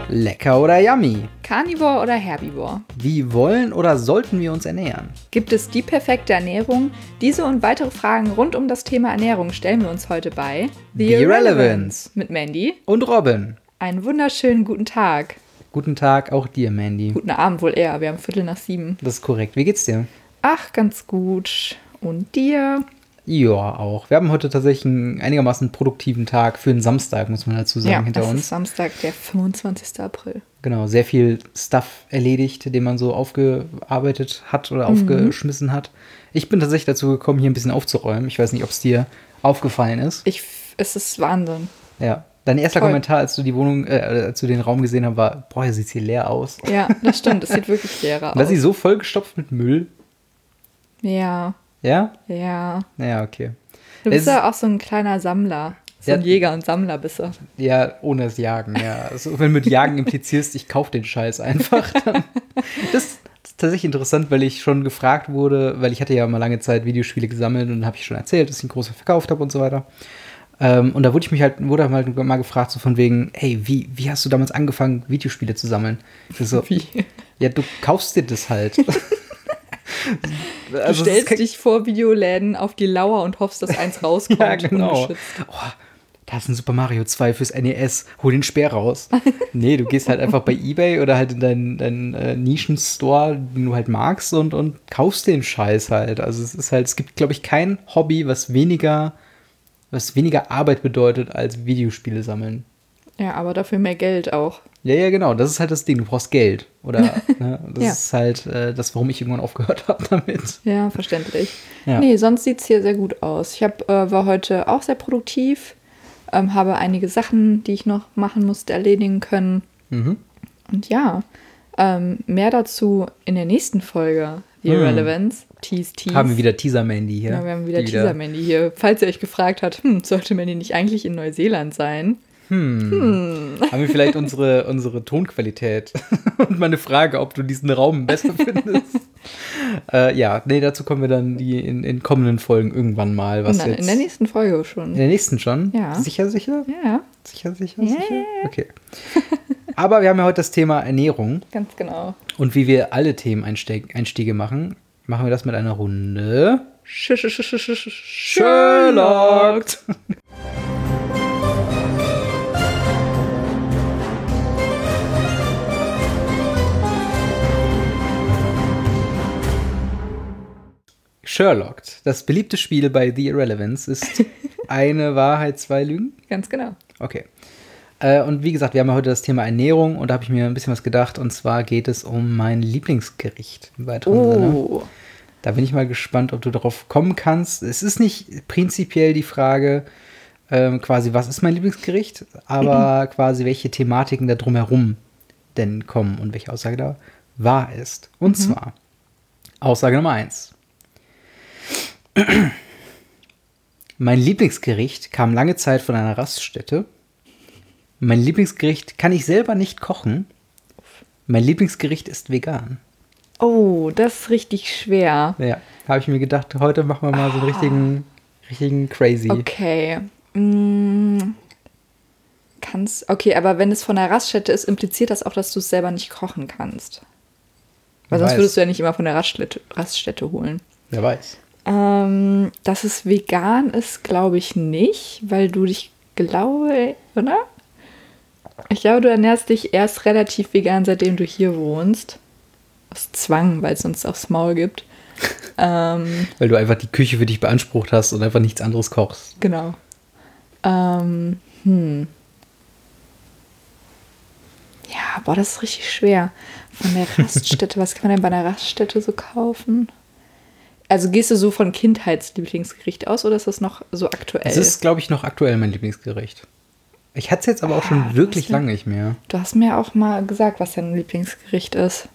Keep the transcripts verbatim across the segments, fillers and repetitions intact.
Lecker oder yummy? Carnivore oder Herbivore? Wie wollen oder sollten wir uns ernähren? Gibt es die perfekte Ernährung? Diese und weitere Fragen rund um das Thema Ernährung stellen wir uns heute bei The Irrelevance mit Mandy und Robin. Einen wunderschönen guten Tag. Guten Tag auch dir, Mandy. Guten Abend wohl eher, wir haben Viertel nach sieben. Das ist korrekt. Wie geht's dir? Ach, ganz gut. Und dir? Ja, auch. Wir haben heute tatsächlich einen einigermaßen produktiven Tag für einen Samstag, muss man dazu sagen, ja, hinter es uns. Ist Samstag, der fünfundzwanzigsten April. Genau, sehr viel Stuff erledigt, den man so aufgearbeitet hat oder mhm. aufgeschmissen hat. Ich bin tatsächlich dazu gekommen, hier ein bisschen aufzuräumen. Ich weiß nicht, ob es dir aufgefallen ist. Ich, es ist Wahnsinn. Ja. Dein erster Toll. Kommentar, als du die Wohnung, äh, als du den Raum gesehen hast, war, boah, hier sieht hier leer aus. Ja, das stimmt. Es sieht wirklich leerer aus. War sie so vollgestopft mit Müll? Ja. Ja? Ja. Ja, okay. Du bist es, ja auch so ein kleiner Sammler. So ja, ein Jäger und Sammler bist du. Ja, ohne das Jagen, ja. Also, wenn du mit Jagen implizierst, ich kaufe den Scheiß einfach. Dann. Das, das ist tatsächlich interessant, weil ich schon gefragt wurde, weil ich hatte ja mal lange Zeit Videospiele gesammelt und dann habe ich schon erzählt, dass ich einen großen verkauft habe und so weiter. Ähm, und da wurde ich mich halt, wurde halt mal gefragt, so von wegen, hey, wie, wie hast du damals angefangen, Videospiele zu sammeln? So, wie? Ja, du kaufst dir das halt. Du also stellst kein... dich vor Videoläden auf die Lauer und hoffst, dass eins rauskommt. Ja, genau. Oh, da ist ein Super Mario zwei fürs N E S. Hol den Speer raus. Nee, du gehst halt einfach bei eBay oder halt in deinen, deinen äh, Nischenstore, den du halt magst und, und kaufst den Scheiß halt. Also es ist halt, es gibt, glaube ich, kein Hobby, was weniger, was weniger Arbeit bedeutet als Videospiele sammeln. Ja, aber dafür mehr Geld auch. Ja, ja, genau. Das ist halt das Ding. Du brauchst Geld. Oder ne? Das ja. ist halt äh, das, warum ich irgendwann aufgehört habe damit. Ja, verständlich. Ja. Nee, sonst sieht es hier sehr gut aus. Ich hab, äh, war heute auch sehr produktiv, ähm, habe einige Sachen, die ich noch machen musste, erledigen können. Mhm. Und ja, ähm, mehr dazu in der nächsten Folge. The hm. Irrelevance. Tease, tease. Haben wir wieder Teaser-Mandy hier. Ja, wir haben wieder Teaser-Mandy hier. Falls ihr euch gefragt habt, hm, sollte Mandy nicht eigentlich in Neuseeland sein? Hm. hm. Haben wir vielleicht unsere, unsere Tonqualität? Und meine Frage, ob du diesen Raum besser findest. äh, ja, nee, dazu kommen wir dann die in, in kommenden Folgen irgendwann mal. Was Nein, jetzt, in der nächsten Folge schon. In der nächsten schon? Ja. Sicher, sicher? Ja. Sicher, sicher, ja. sicher? Okay. Aber wir haben ja heute das Thema Ernährung. Ganz genau. Und wie wir alle Themeneinstiege machen, machen wir das mit einer Runde Sherlock. Sherlock, das beliebte Spiel bei The Irrelevance, ist eine Wahrheit, zwei Lügen? Ganz genau. Okay. Äh, und wie gesagt, wir haben ja heute das Thema Ernährung und da habe ich mir ein bisschen was gedacht. Und zwar geht es um mein Lieblingsgericht im weiteren oh. Sinne. Da bin ich mal gespannt, ob du darauf kommen kannst. Es ist nicht prinzipiell die Frage, ähm, quasi, was ist mein Lieblingsgericht, aber quasi, welche Thematiken da drumherum denn kommen und welche Aussage da wahr ist. Und mhm. zwar, Aussage Nummer eins. Mein Lieblingsgericht kam lange Zeit von einer Raststätte. Mein Lieblingsgericht kann ich selber nicht kochen. Mein Lieblingsgericht ist vegan. Oh, das ist richtig schwer. Ja, habe ich mir gedacht, heute machen wir mal oh. so einen richtigen, richtigen Crazy. Okay. Mm. Kannst, okay, aber wenn es von der Raststätte ist, impliziert das auch, dass du es selber nicht kochen kannst. Weil sonst würdest du ja nicht immer von der Raststätte, Raststätte holen. Wer weiß. Ähm, dass es vegan ist, glaube ich nicht, weil du dich, glaube, oder? Ich glaube, du ernährst dich erst relativ vegan, seitdem du hier wohnst. Aus Zwang, weil es sonst aufs Maul gibt. ähm, weil du einfach die Küche für dich beansprucht hast und einfach nichts anderes kochst. Genau. Ähm, hm. Ja, boah, das ist richtig schwer. Von der Raststätte, was kann man denn bei einer Raststätte so kaufen? Also gehst du so von Kindheitslieblingsgericht aus oder ist das noch so aktuell? Es ist, glaube ich, noch aktuell mein Lieblingsgericht. Ich hatte es jetzt aber auch schon ah, wirklich lange nicht mehr. Du hast mir auch mal gesagt, was dein Lieblingsgericht ist.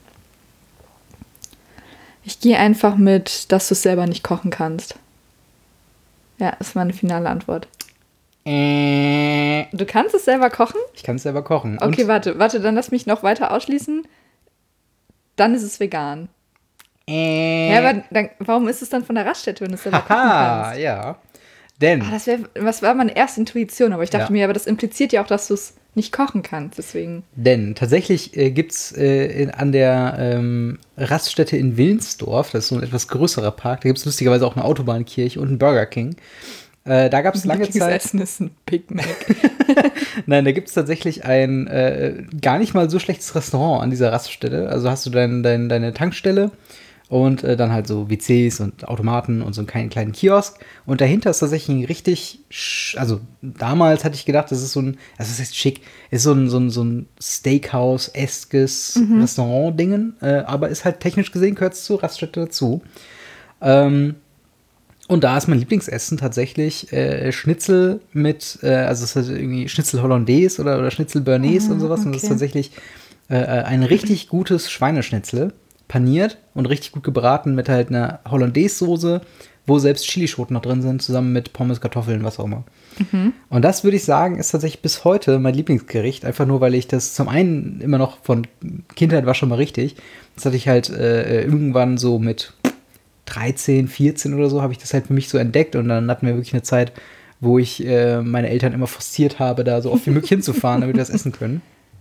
Ich gehe einfach mit, dass du es selber nicht kochen kannst. Ja, ist meine finale Antwort. Äh, du kannst es selber kochen? Ich kann es selber kochen. Okay, Und? warte, warte, dann lass mich noch weiter ausschließen. Dann ist es vegan. Äh. Ja, aber dann, warum ist es dann von der Raststätte, wenn du es selber kochen Haha, kannst? ja. Denn. Ah, das, wär, das war meine erste Intuition, aber ich dachte ja. mir, aber das impliziert ja auch, dass du es nicht kochen kannst. Deswegen. Denn tatsächlich äh, gibt es äh, an der ähm, Raststätte in Wilnsdorf, das ist so ein etwas größerer Park, da gibt es lustigerweise auch eine Autobahnkirche und einen Burger King. Äh, da gab es lange Zeit. Essen ist ein Big Mac. Nein, da gibt es tatsächlich ein äh, gar nicht mal so schlechtes Restaurant an dieser Raststätte. Also hast du dein, dein, deine Tankstelle und äh, dann halt so W Cs und Automaten und so einen kleinen, kleinen Kiosk. Und dahinter ist tatsächlich ein richtig, sch- also damals hatte ich gedacht, das ist so ein, also das heißt schick, ist so ein, so ein, so ein Steakhouse-eskes Mhm. Restaurant-Dingen, äh, aber ist halt technisch gesehen, gehört es zur Raststätte dazu. Ähm, Und da ist mein Lieblingsessen tatsächlich äh, Schnitzel mit, äh, also es ist irgendwie Schnitzel Hollandaise oder, oder Schnitzel Bernays Ah, und sowas. Und das ist okay. tatsächlich äh, ein richtig gutes Schweineschnitzel, paniert und richtig gut gebraten mit halt einer Hollandaise-Soße, wo selbst Chilischoten noch drin sind, zusammen mit Pommes, Kartoffeln, was auch immer. Und das würde ich sagen, ist tatsächlich bis heute mein Lieblingsgericht, einfach nur, weil ich das zum einen immer noch von Kindheit war schon mal richtig. Das hatte ich halt äh, irgendwann so mit dreizehn, vierzehn oder so, habe ich das halt für mich so entdeckt und dann hatten wir wirklich eine Zeit, wo ich äh, meine Eltern immer forciert habe, da so oft wie möglich hinzufahren, damit wir das essen können.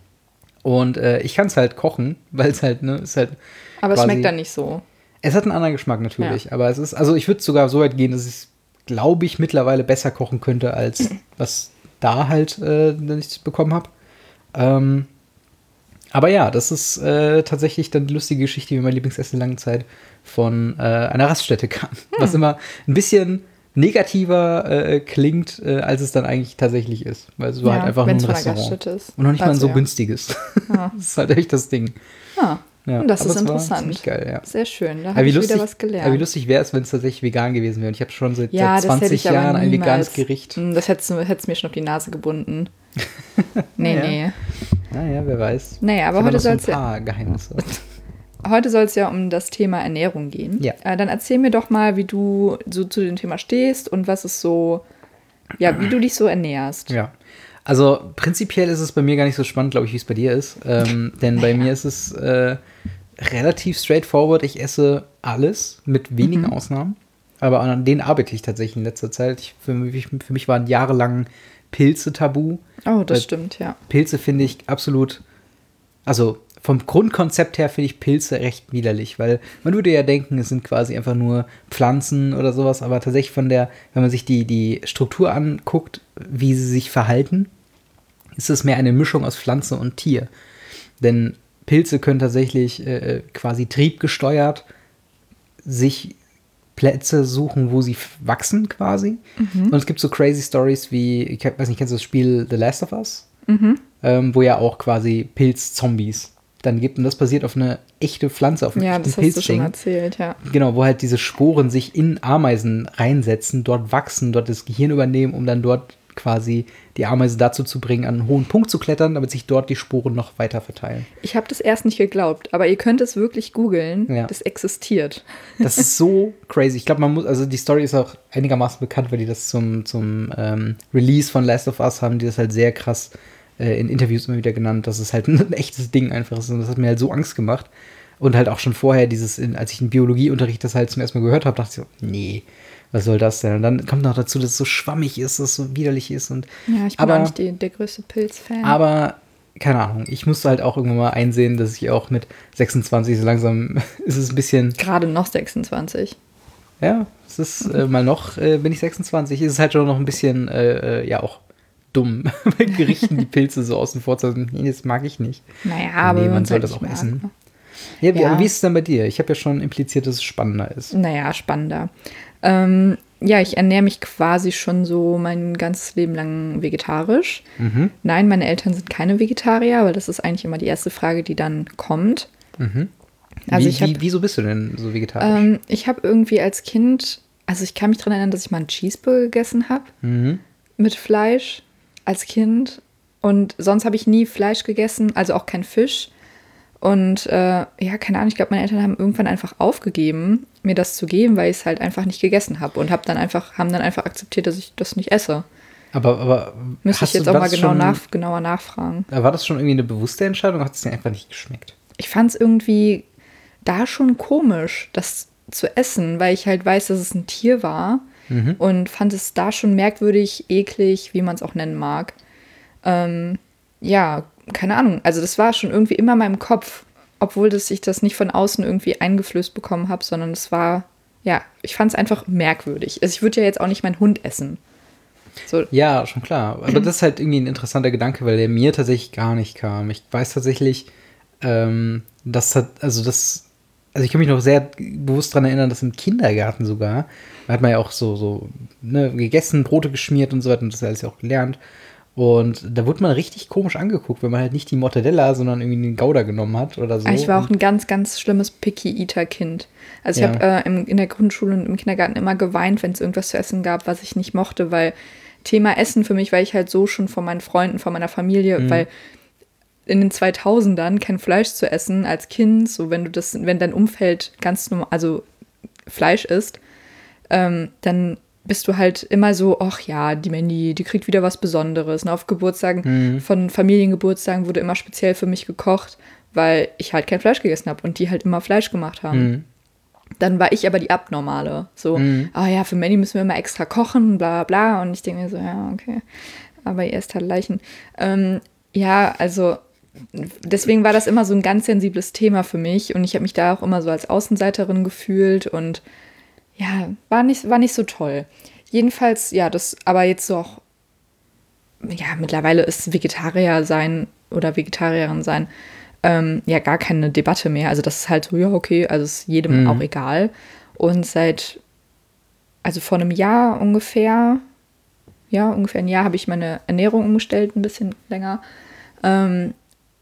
Und äh, ich kann es halt kochen, weil es halt, ne, ist halt Aber es quasi- schmeckt dann nicht so. Es hat einen anderen Geschmack natürlich, aber es ist, also ich würde sogar so weit gehen, dass ich, glaube ich, mittlerweile besser kochen könnte, als was da halt äh, dass ich bekommen habe. Ähm, aber ja, das ist äh, tatsächlich dann die lustige Geschichte, wie mein Lieblingsessen lange Zeit von äh, einer Raststätte kam. Was immer ein bisschen negativer äh, klingt, äh, als es dann eigentlich tatsächlich ist. Weil es war halt einfach nur ein wenn's von einer Restaurant. Gaststätte ist. Und noch nicht mal ein Also, so ja. günstiges. Ja. Das ist halt echt das Ding. Ah, Ja, und das aber ist es war interessant. ziemlich geil, ja. Sehr schön, da Aber habe wie ich lustig, wieder was gelernt. aber wie lustig wäre es, wenn es tatsächlich vegan gewesen wäre. Und ich habe schon seit, ja, seit das hätte zwanzig ich aber Jahren ein niemals. veganes Gericht. Mm, Das hättest du hättest mir schon auf die Nase gebunden. Nee, Ja. nee. Naja, wer weiß. Naja, aber Ich hab heute noch so ein soll es ja, paar Geheimnisse. heute soll's ja um das Thema Ernährung gehen. Ja. Äh, dann erzähl mir doch mal, wie du so zu dem Thema stehst und was ist so, ja, wie du dich so ernährst. Ja. Also prinzipiell ist es bei mir gar nicht so spannend, glaube ich, wie es bei dir ist. Ähm, denn bei mir ist es äh, relativ straightforward. Ich esse alles, mit wenigen Mhm. Ausnahmen. Aber an denen arbeite ich tatsächlich in letzter Zeit. Ich, für, mich, für mich waren jahrelang Pilze tabu. Oh, das Weil stimmt, ja. Pilze finde ich absolut, also vom Grundkonzept her finde ich Pilze recht widerlich, weil man würde ja denken, es sind quasi einfach nur Pflanzen oder sowas, aber tatsächlich von der, wenn man sich die, die Struktur anguckt, wie sie sich verhalten, ist es mehr eine Mischung aus Pflanze und Tier. Denn Pilze können tatsächlich äh, quasi triebgesteuert sich Plätze suchen, wo sie f- wachsen quasi. Und es gibt so crazy Stories wie, ich weiß nicht, kennst du das Spiel The Last of Us? Ähm, wo ja auch quasi Pilz-Zombies dann gibt. Und das basiert auf eine echte Pflanze, auf einem Ja, echten das hast du schon Pilzding. erzählt, ja. Genau, wo halt diese Sporen sich in Ameisen reinsetzen, dort wachsen, dort das Gehirn übernehmen, um dann dort quasi die Ameise dazu zu bringen, an einen hohen Punkt zu klettern, damit sich dort die Sporen noch weiter verteilen. Ich habe das erst nicht geglaubt, aber ihr könnt es wirklich googeln. Ja. Das existiert. Das ist so crazy. Ich glaube, man muss, also die Story ist auch einigermaßen bekannt, weil die das zum, zum ähm, Release von Last of Us haben, die das halt sehr krass äh, in Interviews immer wieder genannt, dass es halt ein echtes Ding einfach ist. Und das hat mir halt so Angst gemacht. Und halt auch schon vorher dieses, in, als ich in Biologieunterricht das halt zum ersten Mal gehört habe, dachte ich so, nee, was soll das denn? Und dann kommt noch dazu, dass es so schwammig ist, dass es so widerlich ist. Und, Ja, ich bin aber, auch nicht die, der größte Pilz-Fan. aber, keine Ahnung, ich musste halt auch irgendwann mal einsehen, dass ich auch mit sechsundzwanzig so langsam, ist es ein bisschen, Gerade noch sechsundzwanzig. ja, es ist äh, mal noch, äh, bin ich sechsundzwanzig, ist es halt schon noch ein bisschen, äh, äh, ja, auch dumm, bei Gerichten die Pilze so außen vor zu lassen. Nee, das mag ich nicht. Naja, aber nee, wenn man man's soll halt das nicht auch mag, essen. ne? Ja, wie, Ja. aber wie ist es denn bei dir? Ich habe ja schon impliziert, dass es spannender ist. Naja, spannender. Ähm, ja, ich ernähre mich quasi schon so mein ganzes Leben lang vegetarisch. Mhm. Nein, meine Eltern sind keine Vegetarier, aber das ist eigentlich immer die erste Frage, die dann kommt. Mhm. Also wie, ich hab- wie, wieso bist du denn so vegetarisch? Ähm, ich habe irgendwie als Kind, also ich kann mich daran erinnern, dass ich mal einen Cheeseburger gegessen habe Mhm. mit Fleisch als Kind. Und sonst habe ich nie Fleisch gegessen, also auch kein Fisch. Und äh, ja, keine Ahnung, ich glaube, meine Eltern haben irgendwann einfach aufgegeben, mir das zu geben, weil ich es halt einfach nicht gegessen habe. Und hab dann einfach, haben dann einfach akzeptiert, dass ich das nicht esse. Aber, aber Müsste ich hast jetzt du, auch war mal das genau schon, nach, genauer nachfragen. war das schon irgendwie eine bewusste Entscheidung oder hat es dir einfach nicht geschmeckt? Ich fand es irgendwie da schon komisch, das zu essen, weil ich halt weiß, dass es ein Tier war. Mhm. Und fand es da schon merkwürdig, eklig, wie man es auch nennen mag. Ähm, ja, keine Ahnung. Also das war schon irgendwie immer in meinem Kopf, obwohl das, ich das nicht von außen irgendwie eingeflößt bekommen habe, sondern es war, ja, ich fand es einfach merkwürdig. Also ich würde ja jetzt auch nicht meinen Hund essen. So. Ja, schon klar. Aber das ist halt irgendwie ein interessanter Gedanke, weil der mir tatsächlich gar nicht kam. Ich weiß tatsächlich, ähm, das hat, also das, also ich kann mich noch sehr bewusst daran erinnern, dass im Kindergarten sogar, da hat man ja auch so, so, ne, gegessen, Brote geschmiert und so weiter und das alles ja auch gelernt. Und da wurde man richtig komisch angeguckt, wenn man halt nicht die Mortadella, sondern irgendwie den Gouda genommen hat oder so. Ich war auch ein ganz, ganz schlimmes Picky-Eater-Kind. Also ich Ja. habe äh, im- in der Grundschule und im Kindergarten immer geweint, wenn es irgendwas zu essen gab, was ich nicht mochte, weil Thema Essen für mich war ich halt so schon von meinen Freunden, von meiner Familie, Mhm. weil in den zweitausendern kein Fleisch zu essen als Kind, so wenn du das, wenn dein Umfeld ganz normal, also Fleisch isst, ähm, dann bist du halt immer so, ach ja, die Mandy, die kriegt wieder was Besonderes. Und auf Geburtstagen, Mhm. von Familiengeburtstagen wurde immer speziell für mich gekocht, weil ich halt kein Fleisch gegessen habe und die halt immer Fleisch gemacht haben. Mhm. Dann war ich aber die Abnormale. So, Mhm. ah ja, für Mandy müssen wir immer extra kochen, bla bla. Und ich denke mir so, ja, okay. Aber ihr esst halt Leichen. Ähm, ja, also deswegen war das immer so ein ganz sensibles Thema für mich. Und ich habe mich da auch immer so als Außenseiterin gefühlt. Und ja, war nicht, war nicht so toll. Jedenfalls, ja, das, aber jetzt so auch, ja, mittlerweile ist Vegetarier sein oder Vegetarierin sein ähm, ja gar keine Debatte mehr. Also das ist halt so, ja, okay, also ist jedem Mhm. auch egal. Und seit, also vor einem Jahr ungefähr, ja, ungefähr ein Jahr habe ich meine Ernährung umgestellt, ein bisschen länger. Ähm,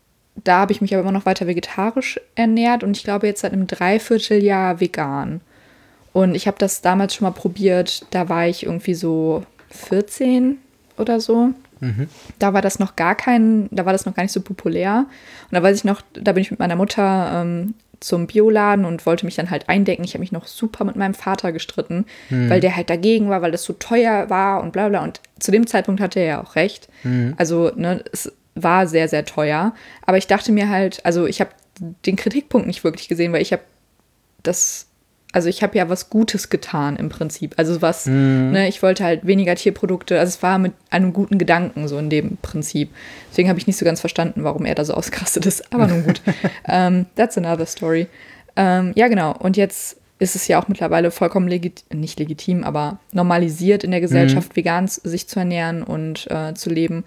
da habe ich mich aber immer noch weiter vegetarisch ernährt und ich glaube jetzt seit einem Dreivierteljahr vegan. Und ich habe das damals schon mal probiert, da war ich irgendwie so vierzehn oder so. Mhm. Da war das noch gar kein, da war das noch gar nicht so populär. Und da weiß ich noch, da bin ich mit meiner Mutter ähm, zum Bioladen und wollte mich dann halt eindecken. Ich habe mich noch super mit meinem Vater gestritten, Mhm. weil der halt dagegen war, weil das so teuer war und bla bla. Und zu dem Zeitpunkt hatte er ja auch recht. Mhm. Also, ne, es war sehr, sehr teuer. Aber ich dachte mir halt, also ich habe den Kritikpunkt nicht wirklich gesehen, weil ich habe das, also ich habe ja was Gutes getan im Prinzip. Also was, Mhm. ne, ich wollte halt weniger Tierprodukte, also es war mit einem guten Gedanken so in dem Prinzip. Deswegen habe ich nicht so ganz verstanden, warum er da so ausgerastet ist. Aber nun gut, ähm, that's another story. Ähm, ja, genau. Und jetzt ist es ja auch mittlerweile vollkommen legit nicht legitim, aber normalisiert in der Gesellschaft, vegan sich zu ernähren und äh, zu leben.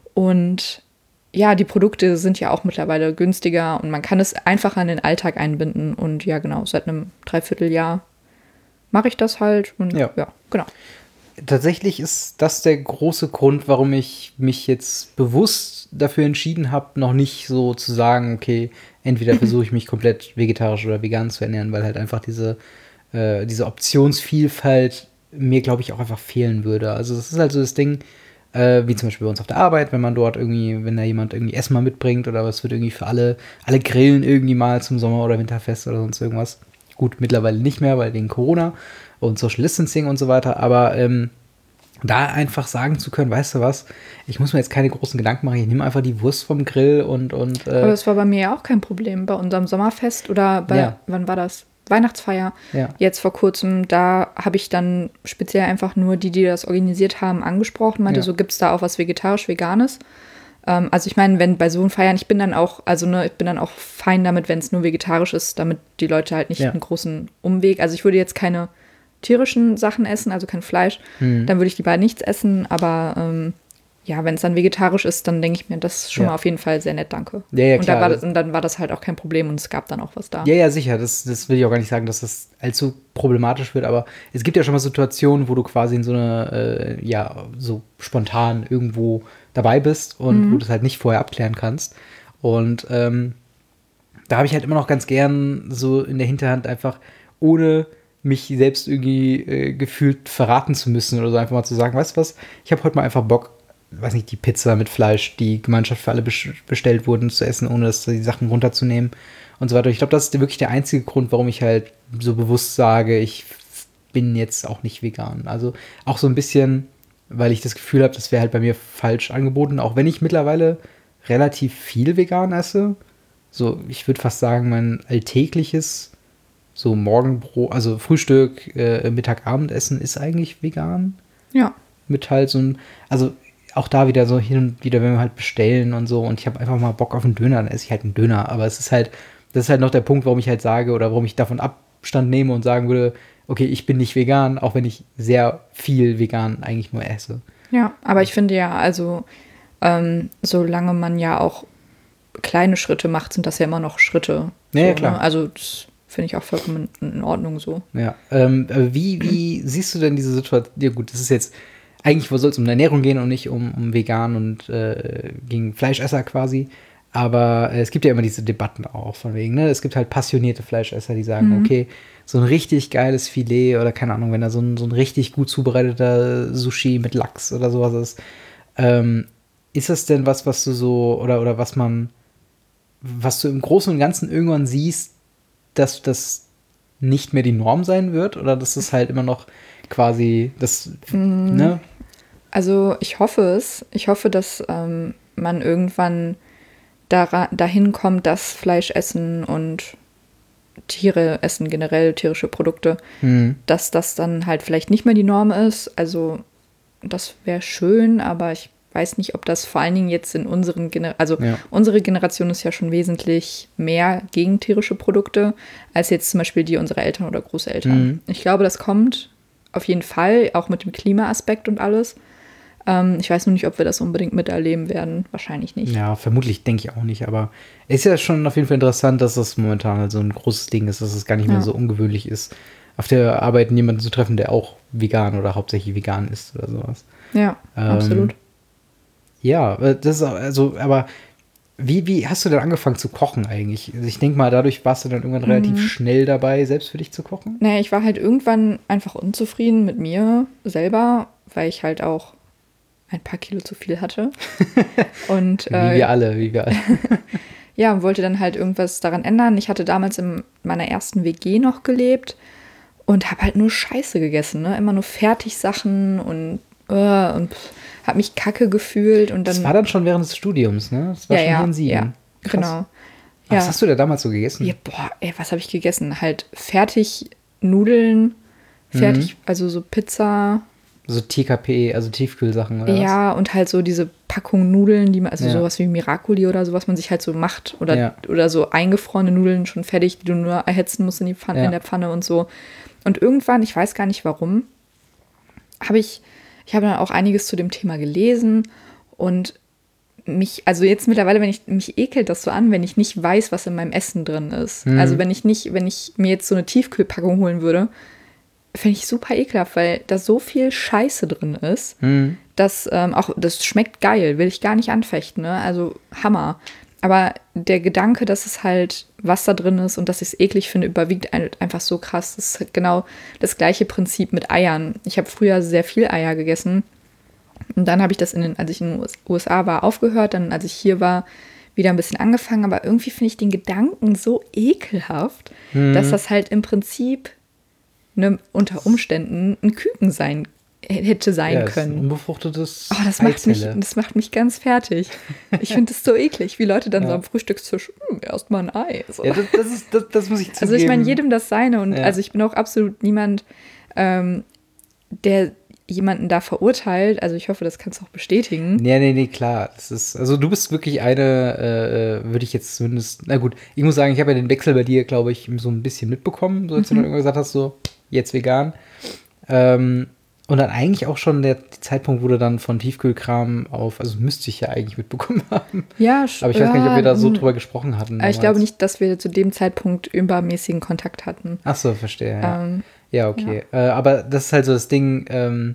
Und ja, die Produkte sind ja auch mittlerweile günstiger und man kann es einfacher in den Alltag einbinden. Und ja, genau, seit einem Dreivierteljahr mache ich das halt. Und ja, Ja. genau. Tatsächlich ist das der große Grund, warum ich mich jetzt bewusst dafür entschieden habe, noch nicht so zu sagen, okay, entweder versuche ich mich komplett vegetarisch oder vegan zu ernähren, weil halt einfach diese, äh, diese Optionsvielfalt mir, glaube ich, auch einfach fehlen würde. Also das ist halt so das Ding, äh, wie zum Beispiel bei uns auf der Arbeit, wenn man dort irgendwie, wenn da jemand irgendwie Essen mal mitbringt oder was wird irgendwie für alle, alle grillen irgendwie mal zum Sommer- oder Winterfest oder sonst irgendwas. Gut, mittlerweile nicht mehr, weil wegen Corona und Social Distancing und so weiter, aber ähm, da einfach sagen zu können, weißt du was, ich muss mir jetzt keine großen Gedanken machen, ich nehme einfach die Wurst vom Grill und, und Aber äh, das war bei mir ja auch kein Problem. Bei unserem Sommerfest oder bei, Ja. wann war das? Weihnachtsfeier. Ja. Jetzt vor kurzem, da habe ich dann speziell einfach nur die, die das organisiert haben, angesprochen. Meinte, Ja. so gibt es da auch was vegetarisch-veganes. Ähm, also ich meine, wenn bei so einem Feiern, ich bin dann auch, also ne, ich bin dann auch fein damit, wenn es nur vegetarisch ist, damit die Leute halt nicht Ja. einen großen Umweg. Also ich würde jetzt keine tierischen Sachen essen, also kein Fleisch. Mhm. Dann würde ich lieber nichts essen, aber ähm, ja, wenn es dann vegetarisch ist, dann denke ich mir, das ist schon Ja. mal auf jeden Fall sehr nett, danke. Ja, ja, und, klar, da war, das- das- und dann war das halt auch kein Problem und es gab dann auch was da. Ja, ja, sicher. Das, das will ich auch gar nicht sagen, dass das allzu problematisch wird, aber es gibt ja schon mal Situationen, wo du quasi in so eine, äh, ja, so spontan irgendwo dabei bist und wo du es halt nicht vorher abklären kannst. Und ähm, da habe ich halt immer noch ganz gern so in der Hinterhand einfach, ohne mich selbst irgendwie äh, gefühlt verraten zu müssen oder so, einfach mal zu sagen, weißt du was, ich habe heute mal einfach Bock, weiß nicht, die Pizza mit Fleisch, die Gemeinschaft für alle bes- bestellt wurden, zu essen, ohne das, die Sachen runterzunehmen und so weiter. Ich glaube, das ist wirklich der einzige Grund, warum ich halt so bewusst sage, ich bin jetzt auch nicht vegan. Also auch so ein bisschen, weil ich das Gefühl habe, das wäre halt bei mir falsch angeboten, auch wenn ich mittlerweile relativ viel vegan esse. So, ich würde fast sagen, mein alltägliches so Morgenbrot, also Frühstück, äh, Mittag, Abendessen ist eigentlich vegan. Ja. Mit halt so ein, also auch da wieder so hin und wieder, wenn wir halt bestellen und so und ich habe einfach mal Bock auf einen Döner, dann esse ich halt einen Döner. Aber es ist halt, das ist halt noch der Punkt, warum ich halt sage oder warum ich davon Abstand nehme und sagen würde, okay, ich bin nicht vegan, auch wenn ich sehr viel vegan eigentlich nur esse. Ja, aber ich finde ja, also ähm, solange man ja auch kleine Schritte macht, sind das ja immer noch Schritte. Ja, so, ja, klar. Ne? Also das finde ich auch vollkommen in Ordnung so. Ja, ähm, wie, wie siehst du denn diese Situation? Ja gut, das ist jetzt, eigentlich soll es um Ernährung gehen und nicht um, um vegan und äh, gegen Fleischesser quasi. Aber äh, es gibt ja immer diese Debatten auch von wegen, ne? Es gibt halt passionierte Fleischesser, die sagen, Mhm. okay, so ein richtig geiles Filet oder keine Ahnung, wenn da so ein, so ein richtig gut zubereiteter Sushi mit Lachs oder sowas ist. Ähm, ist das denn was, was du so, oder, oder was man, was du im Großen und Ganzen irgendwann siehst, dass das nicht mehr die Norm sein wird? Oder dass es halt immer noch quasi das, Mhm. ne? Also ich hoffe es. Ich hoffe, dass ähm, man irgendwann dara- dahin kommt, dass Fleisch essen und Tiere essen, generell tierische Produkte, Hm. dass das dann halt vielleicht nicht mehr die Norm ist. Also das wäre schön, aber ich weiß nicht, ob das vor allen Dingen jetzt in unseren Gener also Ja. unsere Generation ist ja schon wesentlich mehr gegen tierische Produkte als jetzt zum Beispiel die unserer Eltern oder Großeltern. Mhm. Ich glaube, das kommt auf jeden Fall, auch mit dem Klimaaspekt und alles. Ähm, ich weiß nur nicht, ob wir das unbedingt miterleben werden. Wahrscheinlich nicht. Ja, vermutlich denke ich auch nicht, aber es ist ja schon auf jeden Fall interessant, dass das momentan halt so ein großes Ding ist, dass es gar nicht mehr Ja. so ungewöhnlich ist, auf der Arbeit jemanden zu treffen, der auch vegan oder hauptsächlich vegan ist oder sowas. Ja, Ähm, absolut. Ja, äh, das ist auch, also, aber wie, wie hast du denn angefangen zu kochen eigentlich? Also ich denke mal, dadurch warst du dann irgendwann relativ Mhm. schnell dabei, selbst für dich zu kochen. Naja, ich war halt irgendwann einfach unzufrieden mit mir selber, weil ich halt auch ein paar Kilo zu viel hatte. Und Wie äh, wir alle, wie wir alle. ja, und wollte dann halt irgendwas daran ändern. Ich hatte damals in meiner ersten W G noch gelebt und habe halt nur Scheiße gegessen, ne? Immer nur Fertigsachen und, äh, und habe mich kacke gefühlt. Und dann, Das war dann schon während des Studiums, ne? Das war ja, schon ja, hier in Siegen. ja, Krass. genau. Ach, Ja. Was hast du da damals so gegessen? Ja, boah, ey, was habe ich gegessen? Halt fertig Nudeln, fertig, also so Pizza. So T K P, also Tiefkühlsachen oder was? Ja, und halt so diese Packung Nudeln, die man, also Ja. sowas wie Miracoli oder so, was man sich halt so macht. Oder, Ja. oder so eingefrorene Nudeln schon fertig, die du nur erhitzen musst in, die Pfanne, Ja. in der Pfanne und so. Und irgendwann, ich weiß gar nicht warum, habe ich, ich habe dann auch einiges zu dem Thema gelesen und mich, also jetzt mittlerweile, wenn ich, mich ekelt das so an, wenn ich nicht weiß, was in meinem Essen drin ist. Mhm. Also wenn ich nicht, wenn ich mir jetzt so eine Tiefkühlpackung holen würde, finde ich super ekelhaft, weil da so viel Scheiße drin ist, Mhm. dass ähm, auch, das schmeckt geil, will ich gar nicht anfechten, ne? Also Hammer. Aber der Gedanke, dass es halt, was da drin ist und dass ich es eklig finde, überwiegt ein- einfach so krass. Das ist halt genau das gleiche Prinzip mit Eiern. Ich habe früher sehr viel Eier gegessen. Und dann habe ich das, in den, als ich in den U S A war, aufgehört. Dann, als ich hier war, wieder ein bisschen angefangen. Aber irgendwie finde ich den Gedanken so ekelhaft, Mhm. dass das halt im Prinzip ne, unter Umständen ein Küken sein hätte sein Ja, es ist ein können. unbefruchtetes Oh, das macht, mich, Eizelle. das macht mich ganz fertig. Ich finde das so eklig, wie Leute dann Ja. so am Frühstückstisch, hm, erst mal ein Ei. So. Ja, das, das, ist, das, das muss ich zugeben. Also ich meine, jedem das seine und Ja. also ich bin auch absolut niemand, ähm, der jemanden da verurteilt. Also ich hoffe, das kannst du auch bestätigen. Nee, nee, nee, klar. Das ist, also du bist wirklich eine, äh, würde ich jetzt zumindest, na gut, ich muss sagen, ich habe ja den Wechsel bei dir, glaube ich, so ein bisschen mitbekommen, so als du dann irgendwann gesagt hast, so, jetzt vegan. Ähm, und dann eigentlich auch schon der Zeitpunkt, wo du dann von Tiefkühlkram auf, also müsste ich ja eigentlich mitbekommen haben. Ja, Aber ich weiß gar nicht, ob wir da so ja, drüber gesprochen hatten. Ich damals. glaube nicht, dass wir zu dem Zeitpunkt übermäßigen Kontakt hatten. Ach so, verstehe. Ja, Ähm, ja okay. Äh, aber das ist halt so das Ding, ähm,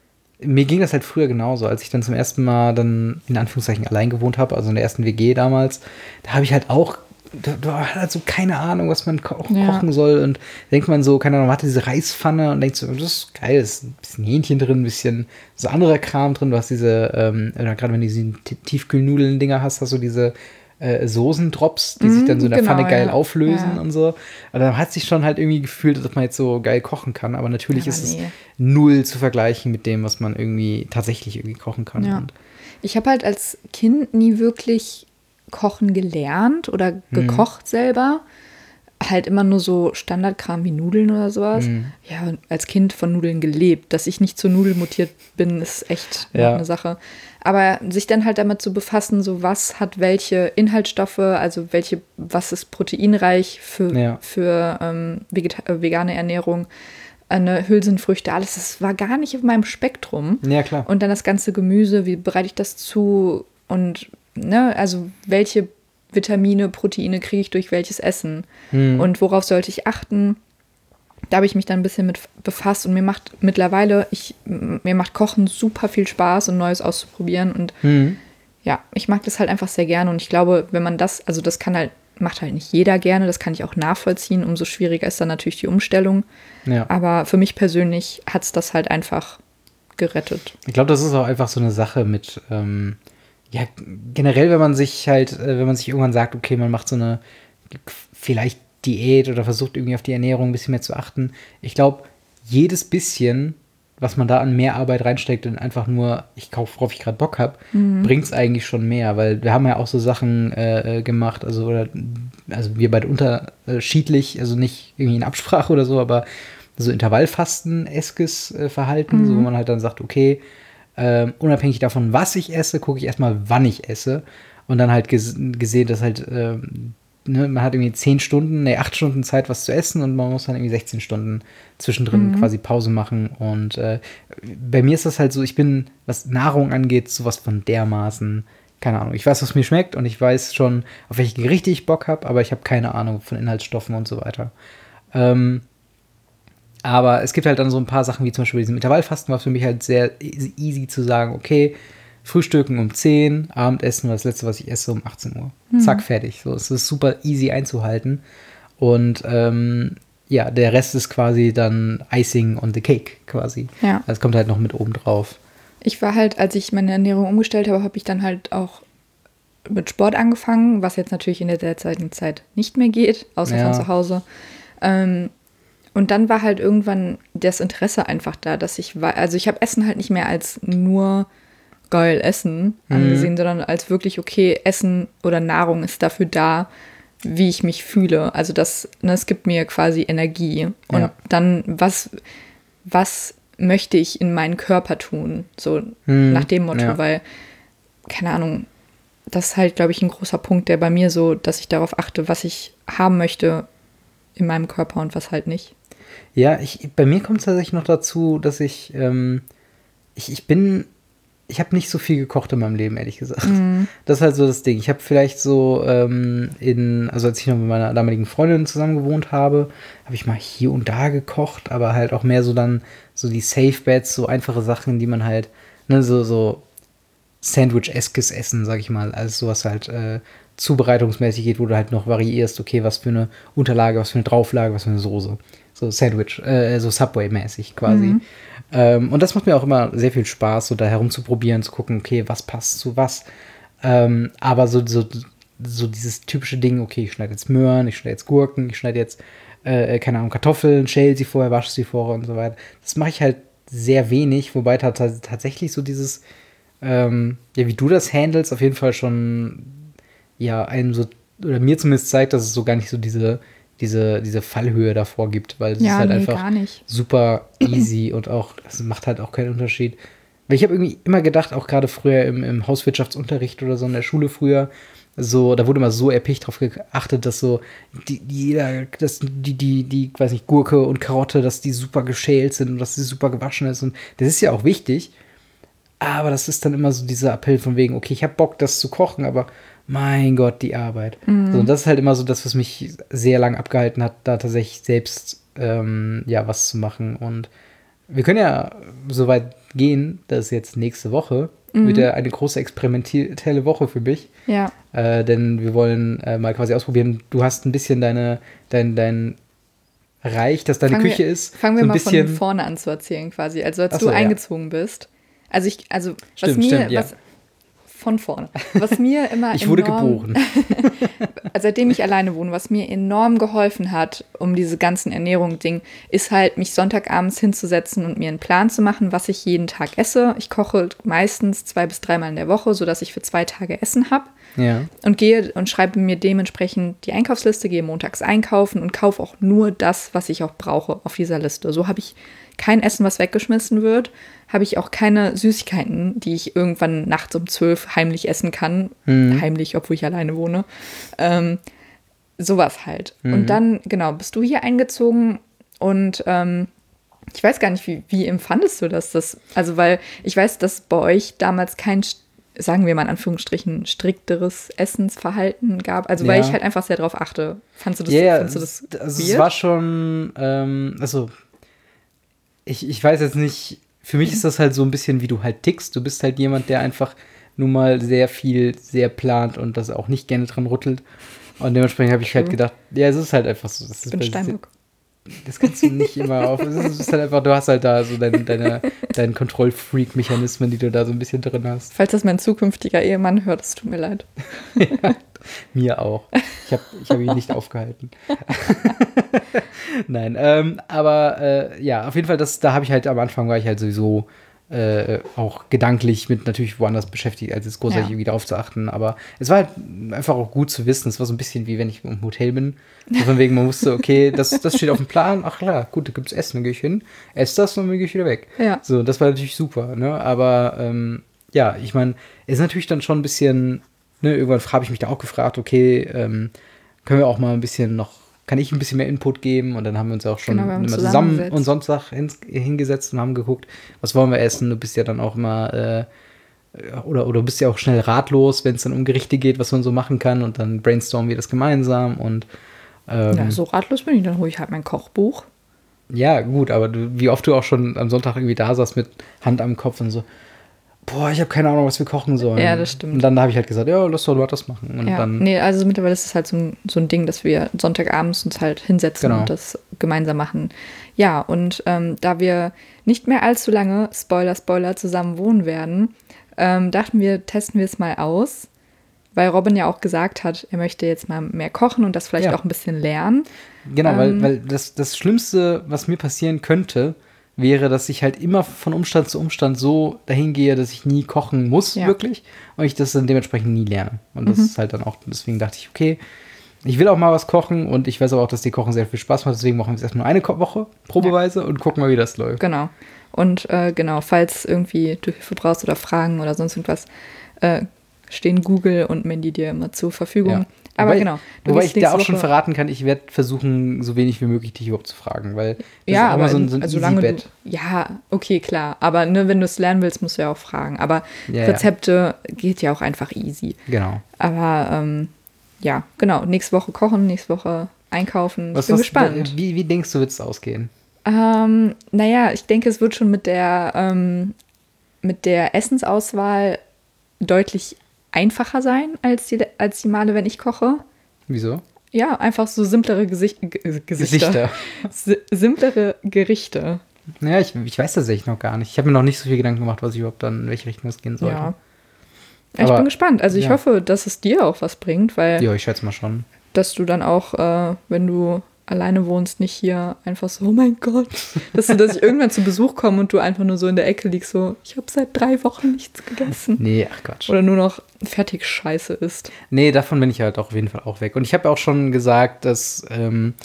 mir ging das halt früher genauso, als ich dann zum ersten Mal dann in Anführungszeichen allein gewohnt habe, also in der ersten W G damals, da habe ich halt auch, da, da war halt so keine Ahnung, was man ko Ja. kochen soll und denkt man so, keine Ahnung, man hatte diese Reispfanne und denkt so, das ist geil, ist ein bisschen Hähnchen drin, ein bisschen so anderer Kram drin, du hast diese, ähm, oder gerade wenn du diese T- Tiefkühlnudeln-Dinger hast, hast du diese äh, Soßendrops, die sich dann so in der genau, Pfanne geil ja. auflösen Ja. und so. Und dann hat sich schon halt irgendwie gefühlt, dass man jetzt so geil kochen kann. Aber natürlich Aber ist es nee. null zu vergleichen mit dem, was man irgendwie tatsächlich irgendwie kochen kann. Ja. Und Ich habe halt als Kind nie wirklich kochen gelernt oder gekocht selber. halt immer nur so Standardkram wie Nudeln oder sowas. Mhm. Ja, und als Kind von Nudeln gelebt. Dass ich nicht zur Nudel mutiert bin, ist echt noch Ja. eine Sache. Aber sich dann halt damit zu befassen, so was hat welche Inhaltsstoffe, also welche, was ist proteinreich für, Ja. für ähm, vegeta- äh, vegane Ernährung, eine Hülsenfrüchte, alles, das war gar nicht auf meinem Spektrum. Ja, klar. Und dann das ganze Gemüse, wie bereite ich das zu und, ne, also welche Vitamine, Proteine kriege ich durch welches Essen Mhm. und worauf sollte ich achten? Da habe ich mich dann ein bisschen mit befasst und mir macht mittlerweile, ich, mir macht Kochen super viel Spaß und Neues auszuprobieren und Mhm. ja, ich mag das halt einfach sehr gerne und ich glaube, wenn man das, also das kann halt, macht halt nicht jeder gerne, das kann ich auch nachvollziehen, umso schwieriger ist dann natürlich die Umstellung, Ja. aber für mich persönlich hat es das halt einfach gerettet. Ich glaube, das ist auch einfach so eine Sache mit, ähm, ja, generell, wenn man sich halt, äh, wenn man sich irgendwann sagt, okay, man macht so eine vielleicht Diät oder versucht irgendwie auf die Ernährung ein bisschen mehr zu achten. Ich glaube, jedes bisschen, was man da an mehr Arbeit reinsteckt und einfach nur, ich kaufe, worauf ich gerade Bock habe, Mhm. bringt es eigentlich schon mehr, weil wir haben ja auch so Sachen äh, gemacht, also oder also wir beide unterschiedlich, also nicht irgendwie in Absprache oder so, aber so Intervallfasten-eskes äh, Verhalten, Mhm. so wo man halt dann sagt, okay, ähm, unabhängig davon, was ich esse, gucke ich erstmal, wann ich esse und dann halt ges- gesehen, dass halt ähm, ne, man hat irgendwie zehn Stunden, nee, acht Stunden Zeit, was zu essen und man muss dann irgendwie sechzehn Stunden zwischendrin Mhm. quasi Pause machen. Und äh, bei mir ist das halt so, ich bin, was Nahrung angeht, sowas von dermaßen, keine Ahnung. Ich weiß, was mir schmeckt und ich weiß schon, auf welche Gerichte ich Bock habe, aber ich habe keine Ahnung von Inhaltsstoffen und so weiter. Ähm, aber es gibt halt dann so ein paar Sachen, wie zum Beispiel diesem Intervallfasten, war für mich halt sehr easy, easy zu sagen, okay, Frühstücken um zehn, Abendessen war das letzte, was ich esse, um achtzehn Uhr. Mhm. Zack, fertig. So, es ist super easy einzuhalten. Und ähm, ja, der Rest ist quasi dann Icing on the Cake quasi. Ja. Das kommt halt noch mit oben drauf. Ich war halt, als ich meine Ernährung umgestellt habe, habe ich dann halt auch mit Sport angefangen, was jetzt natürlich in der derzeitigen Zeit nicht mehr geht, außer Ja. von zu Hause. Ähm, und dann war halt irgendwann das Interesse einfach da, dass ich war, also ich habe Essen halt nicht mehr als nur geil Essen Mhm. angesehen, sondern als wirklich, okay, Essen oder Nahrung ist dafür da, wie ich mich fühle. Also das, ne, es gibt mir quasi Energie. Und Ja. dann, was, was möchte ich in meinen Körper tun? So Mhm. nach dem Motto, Ja. weil, keine Ahnung, das ist halt, glaube ich, ein großer Punkt, der bei mir so, dass ich darauf achte, was ich haben möchte in meinem Körper und was halt nicht. Ja, ich, bei mir kommt es tatsächlich noch dazu, dass ich, ähm, ich, ich bin, ich habe nicht so viel gekocht in meinem Leben, ehrlich gesagt. Mhm. Das ist halt so das Ding. Ich habe vielleicht so ähm, in, also als ich noch mit meiner damaligen Freundin zusammen gewohnt habe, habe ich mal hier und da gekocht, aber halt auch mehr so dann so die Safe Bets, so einfache Sachen, die man halt, ne, so, so Sandwich-eskes Essen, sag ich mal. Also sowas halt äh, zubereitungsmäßig geht, wo du halt noch variierst, okay, was für eine Unterlage, was für eine Drauflage, was für eine Soße. So Sandwich, äh, so Subway-mäßig quasi. Mhm. Ähm, und das macht mir auch immer sehr viel Spaß, so da herumzuprobieren, zu gucken, okay, was passt zu was. Ähm, aber so, so, so dieses typische Ding, okay, ich schneide jetzt Möhren, ich schneide jetzt Gurken, ich schneide jetzt, äh, keine Ahnung, Kartoffeln, schäle sie vorher, wasche sie vorher und so weiter. Das mache ich halt sehr wenig, wobei tat- tatsächlich so dieses, ähm, ja, wie du das handelst, auf jeden Fall schon, ja, einem so, oder mir zumindest zeigt, dass es so gar nicht so diese, diese, diese Fallhöhe davor gibt, weil es ist Ja, halt nee, einfach gar nicht. super easy und auch, es macht halt auch keinen Unterschied. Weil ich habe irgendwie immer gedacht, auch gerade früher im, im Hauswirtschaftsunterricht oder so in der Schule früher, so, da wurde immer so erpicht drauf geachtet, dass so die, die, jeder, dass die, die, die, weiß nicht, Gurke und Karotte, dass die super geschält sind und dass sie super gewaschen ist. Und das ist ja auch wichtig. Aber das ist dann immer so dieser Appell von wegen, okay, ich habe Bock, das zu kochen, aber mein Gott, die Arbeit. Mhm. So, und das ist halt immer so das, was mich sehr lange abgehalten hat, da tatsächlich selbst ähm, ja, was zu machen. Und wir können ja so weit gehen, dass jetzt nächste Woche Mhm. wird ja eine große experimentelle Woche für mich. Ja. Äh, denn wir wollen äh, mal quasi ausprobieren, du hast ein bisschen deine, dein, dein Reich, das deine Fangen Küche wir, ist. Fangen wir so ein mal bisschen, von vorne an zu erzählen, quasi. Also als Ach so, du ja. eingezogen bist. Also ich, also was Stimmt, mir, stimmt, ja. was von vorne. Was mir immer Ich wurde enorm, geboren. seitdem ich alleine wohne, was mir enorm geholfen hat, um diese ganzen Ernährung-Ding, ist halt, mich Sonntagabends hinzusetzen und mir einen Plan zu machen, was ich jeden Tag esse. Ich koche meistens zwei bis dreimal in der Woche, sodass ich für zwei Tage Essen habe. Ja. Und gehe und schreibe mir dementsprechend die Einkaufsliste, gehe montags einkaufen und kaufe auch nur das, was ich auch brauche auf dieser Liste. So habe ich kein Essen, was weggeschmissen wird, habe ich auch keine Süßigkeiten, die ich irgendwann nachts um zwölf heimlich essen kann. Mhm. Heimlich, obwohl ich alleine wohne. Ähm, sowas halt. Mhm. Und dann, genau, bist du hier eingezogen und ähm, ich weiß gar nicht, wie, wie empfandest du das, das? Also, weil ich weiß, dass bei euch damals kein, sagen wir mal in Anführungsstrichen, strikteres Essensverhalten gab. Also, weil ja. ich halt einfach sehr drauf achte. Fandst du das, yeah, fandst du das also es war schon, ähm, also ich, ich weiß jetzt nicht, für mich ist das halt so ein bisschen, wie du halt tickst. Du bist halt jemand, der einfach nun mal sehr viel, sehr plant und das auch nicht gerne dran rüttelt. Und dementsprechend habe ich halt gedacht, ja, es ist halt einfach so. Das ich bin Steinbock. Das kannst du nicht immer auf. Es ist halt einfach, du hast halt da so deine, deine, deine Kontroll-Freak-Mechanismen, die du da so ein bisschen drin hast. Falls das mein zukünftiger Ehemann hört, es tut mir leid. Ja, mir auch. Ich habe ich hab ihn nicht aufgehalten. Nein, ähm, aber äh, ja, auf jeden Fall, das, da habe ich halt am Anfang war ich halt sowieso äh, auch gedanklich mit natürlich woanders beschäftigt, als jetzt großartig ja. irgendwie darauf zu achten. Aber es war halt einfach auch gut zu wissen. Es war so ein bisschen wie wenn ich im Hotel bin. So von wegen, man wusste, okay, das, das steht auf dem Plan. Ach klar, gut, da gibt es Essen, dann gehe ich hin, esse das und dann gehe ich wieder weg. Ja. So, das war natürlich super. Ne? Aber ähm, ja, ich meine, es ist natürlich dann schon ein bisschen, ne, irgendwann habe ich mich da auch gefragt, okay, ähm, können wir auch mal ein bisschen noch, kann ich ein bisschen mehr Input geben? Und dann haben wir uns auch schon genau, immer zusammen und Sonntag hin, hingesetzt und haben geguckt, was wollen wir essen? Du bist ja dann auch immer, äh, oder, oder du bist ja auch schnell ratlos, wenn es dann um Gerichte geht, was man so machen kann. Und dann brainstormen wir das gemeinsam. Und ähm, ja, so ratlos bin ich, dann hole ich halt mein Kochbuch. Ja, gut, aber du, wie oft du auch schon am Sonntag irgendwie da saßt mit Hand am Kopf und so, boah, ich habe keine Ahnung, was wir kochen sollen. Ja, das stimmt. Und dann habe ich halt gesagt, ja, lass doch mal das machen. Und ja, dann, nee, also mittlerweile ist es halt so ein, so ein Ding, dass wir Sonntagabends uns halt hinsetzen genau. und das gemeinsam machen. Ja, und ähm, da wir nicht mehr allzu lange, Spoiler, Spoiler, zusammen wohnen werden, ähm, dachten wir, testen wir es mal aus, weil Robin ja auch gesagt hat, er möchte jetzt mal mehr kochen und das vielleicht ja. auch ein bisschen lernen. Genau, ähm, weil, weil das, das Schlimmste, was mir passieren könnte, wäre, dass ich halt immer von Umstand zu Umstand so dahin gehe, dass ich nie kochen muss, ja. wirklich, und ich das dann dementsprechend nie lerne. Und das mhm. ist halt dann auch, deswegen dachte ich, okay, ich will auch mal was kochen und ich weiß aber auch, dass die Kochen sehr viel Spaß macht, deswegen machen wir jetzt erstmal eine Woche, probeweise, ja. und gucken mal, wie das läuft. Genau. Und äh, genau, falls irgendwie du Hilfe brauchst oder Fragen oder sonst irgendwas, äh, stehen Google und Mandy dir immer zur Verfügung. Ja. Aber wobei, genau. Wobei ich da auch Woche schon verraten kann, ich werde versuchen, so wenig wie möglich dich überhaupt zu fragen, weil das ja, ist aber so ein, so ein also easy Bet. Du, ja, okay, klar. Aber ne, wenn du es lernen willst, musst du ja auch fragen. Aber ja, Rezepte ja. geht ja auch einfach easy. Genau. Aber ähm, ja, genau. Nächste Woche kochen, nächste Woche einkaufen. Was, ich bin was, gespannt. Wie, wie denkst du, wird es ausgehen? Ähm, naja, ich denke, es wird schon mit der, ähm, mit der Essensauswahl deutlich einfacher sein als die, als die Male, wenn ich koche. Wieso? Ja, einfach so simplere Gesicht, G- Gesichter. Gesichter. simplere Gerichte. Naja, ich, ich weiß tatsächlich noch gar nicht. Ich habe mir noch nicht so viel Gedanken gemacht, was ich überhaupt dann, in welche Richtung es gehen sollte. Ja. Ich Aber, bin gespannt. Also ich ja. hoffe, dass es dir auch was bringt, weil ja, ich schätze mal schon. Dass du dann auch, äh, wenn du alleine wohnst, nicht hier einfach so, oh mein Gott, dass du, dass ich irgendwann zu Besuch komme und du einfach nur so in der Ecke liegst, so, ich habe seit drei Wochen nichts gegessen. Nee, ach Quatsch. Oder nur noch fertig Scheiße isst. Nee, davon bin ich halt auch auf jeden Fall auch weg. Und ich habe auch schon gesagt, dass, ähm,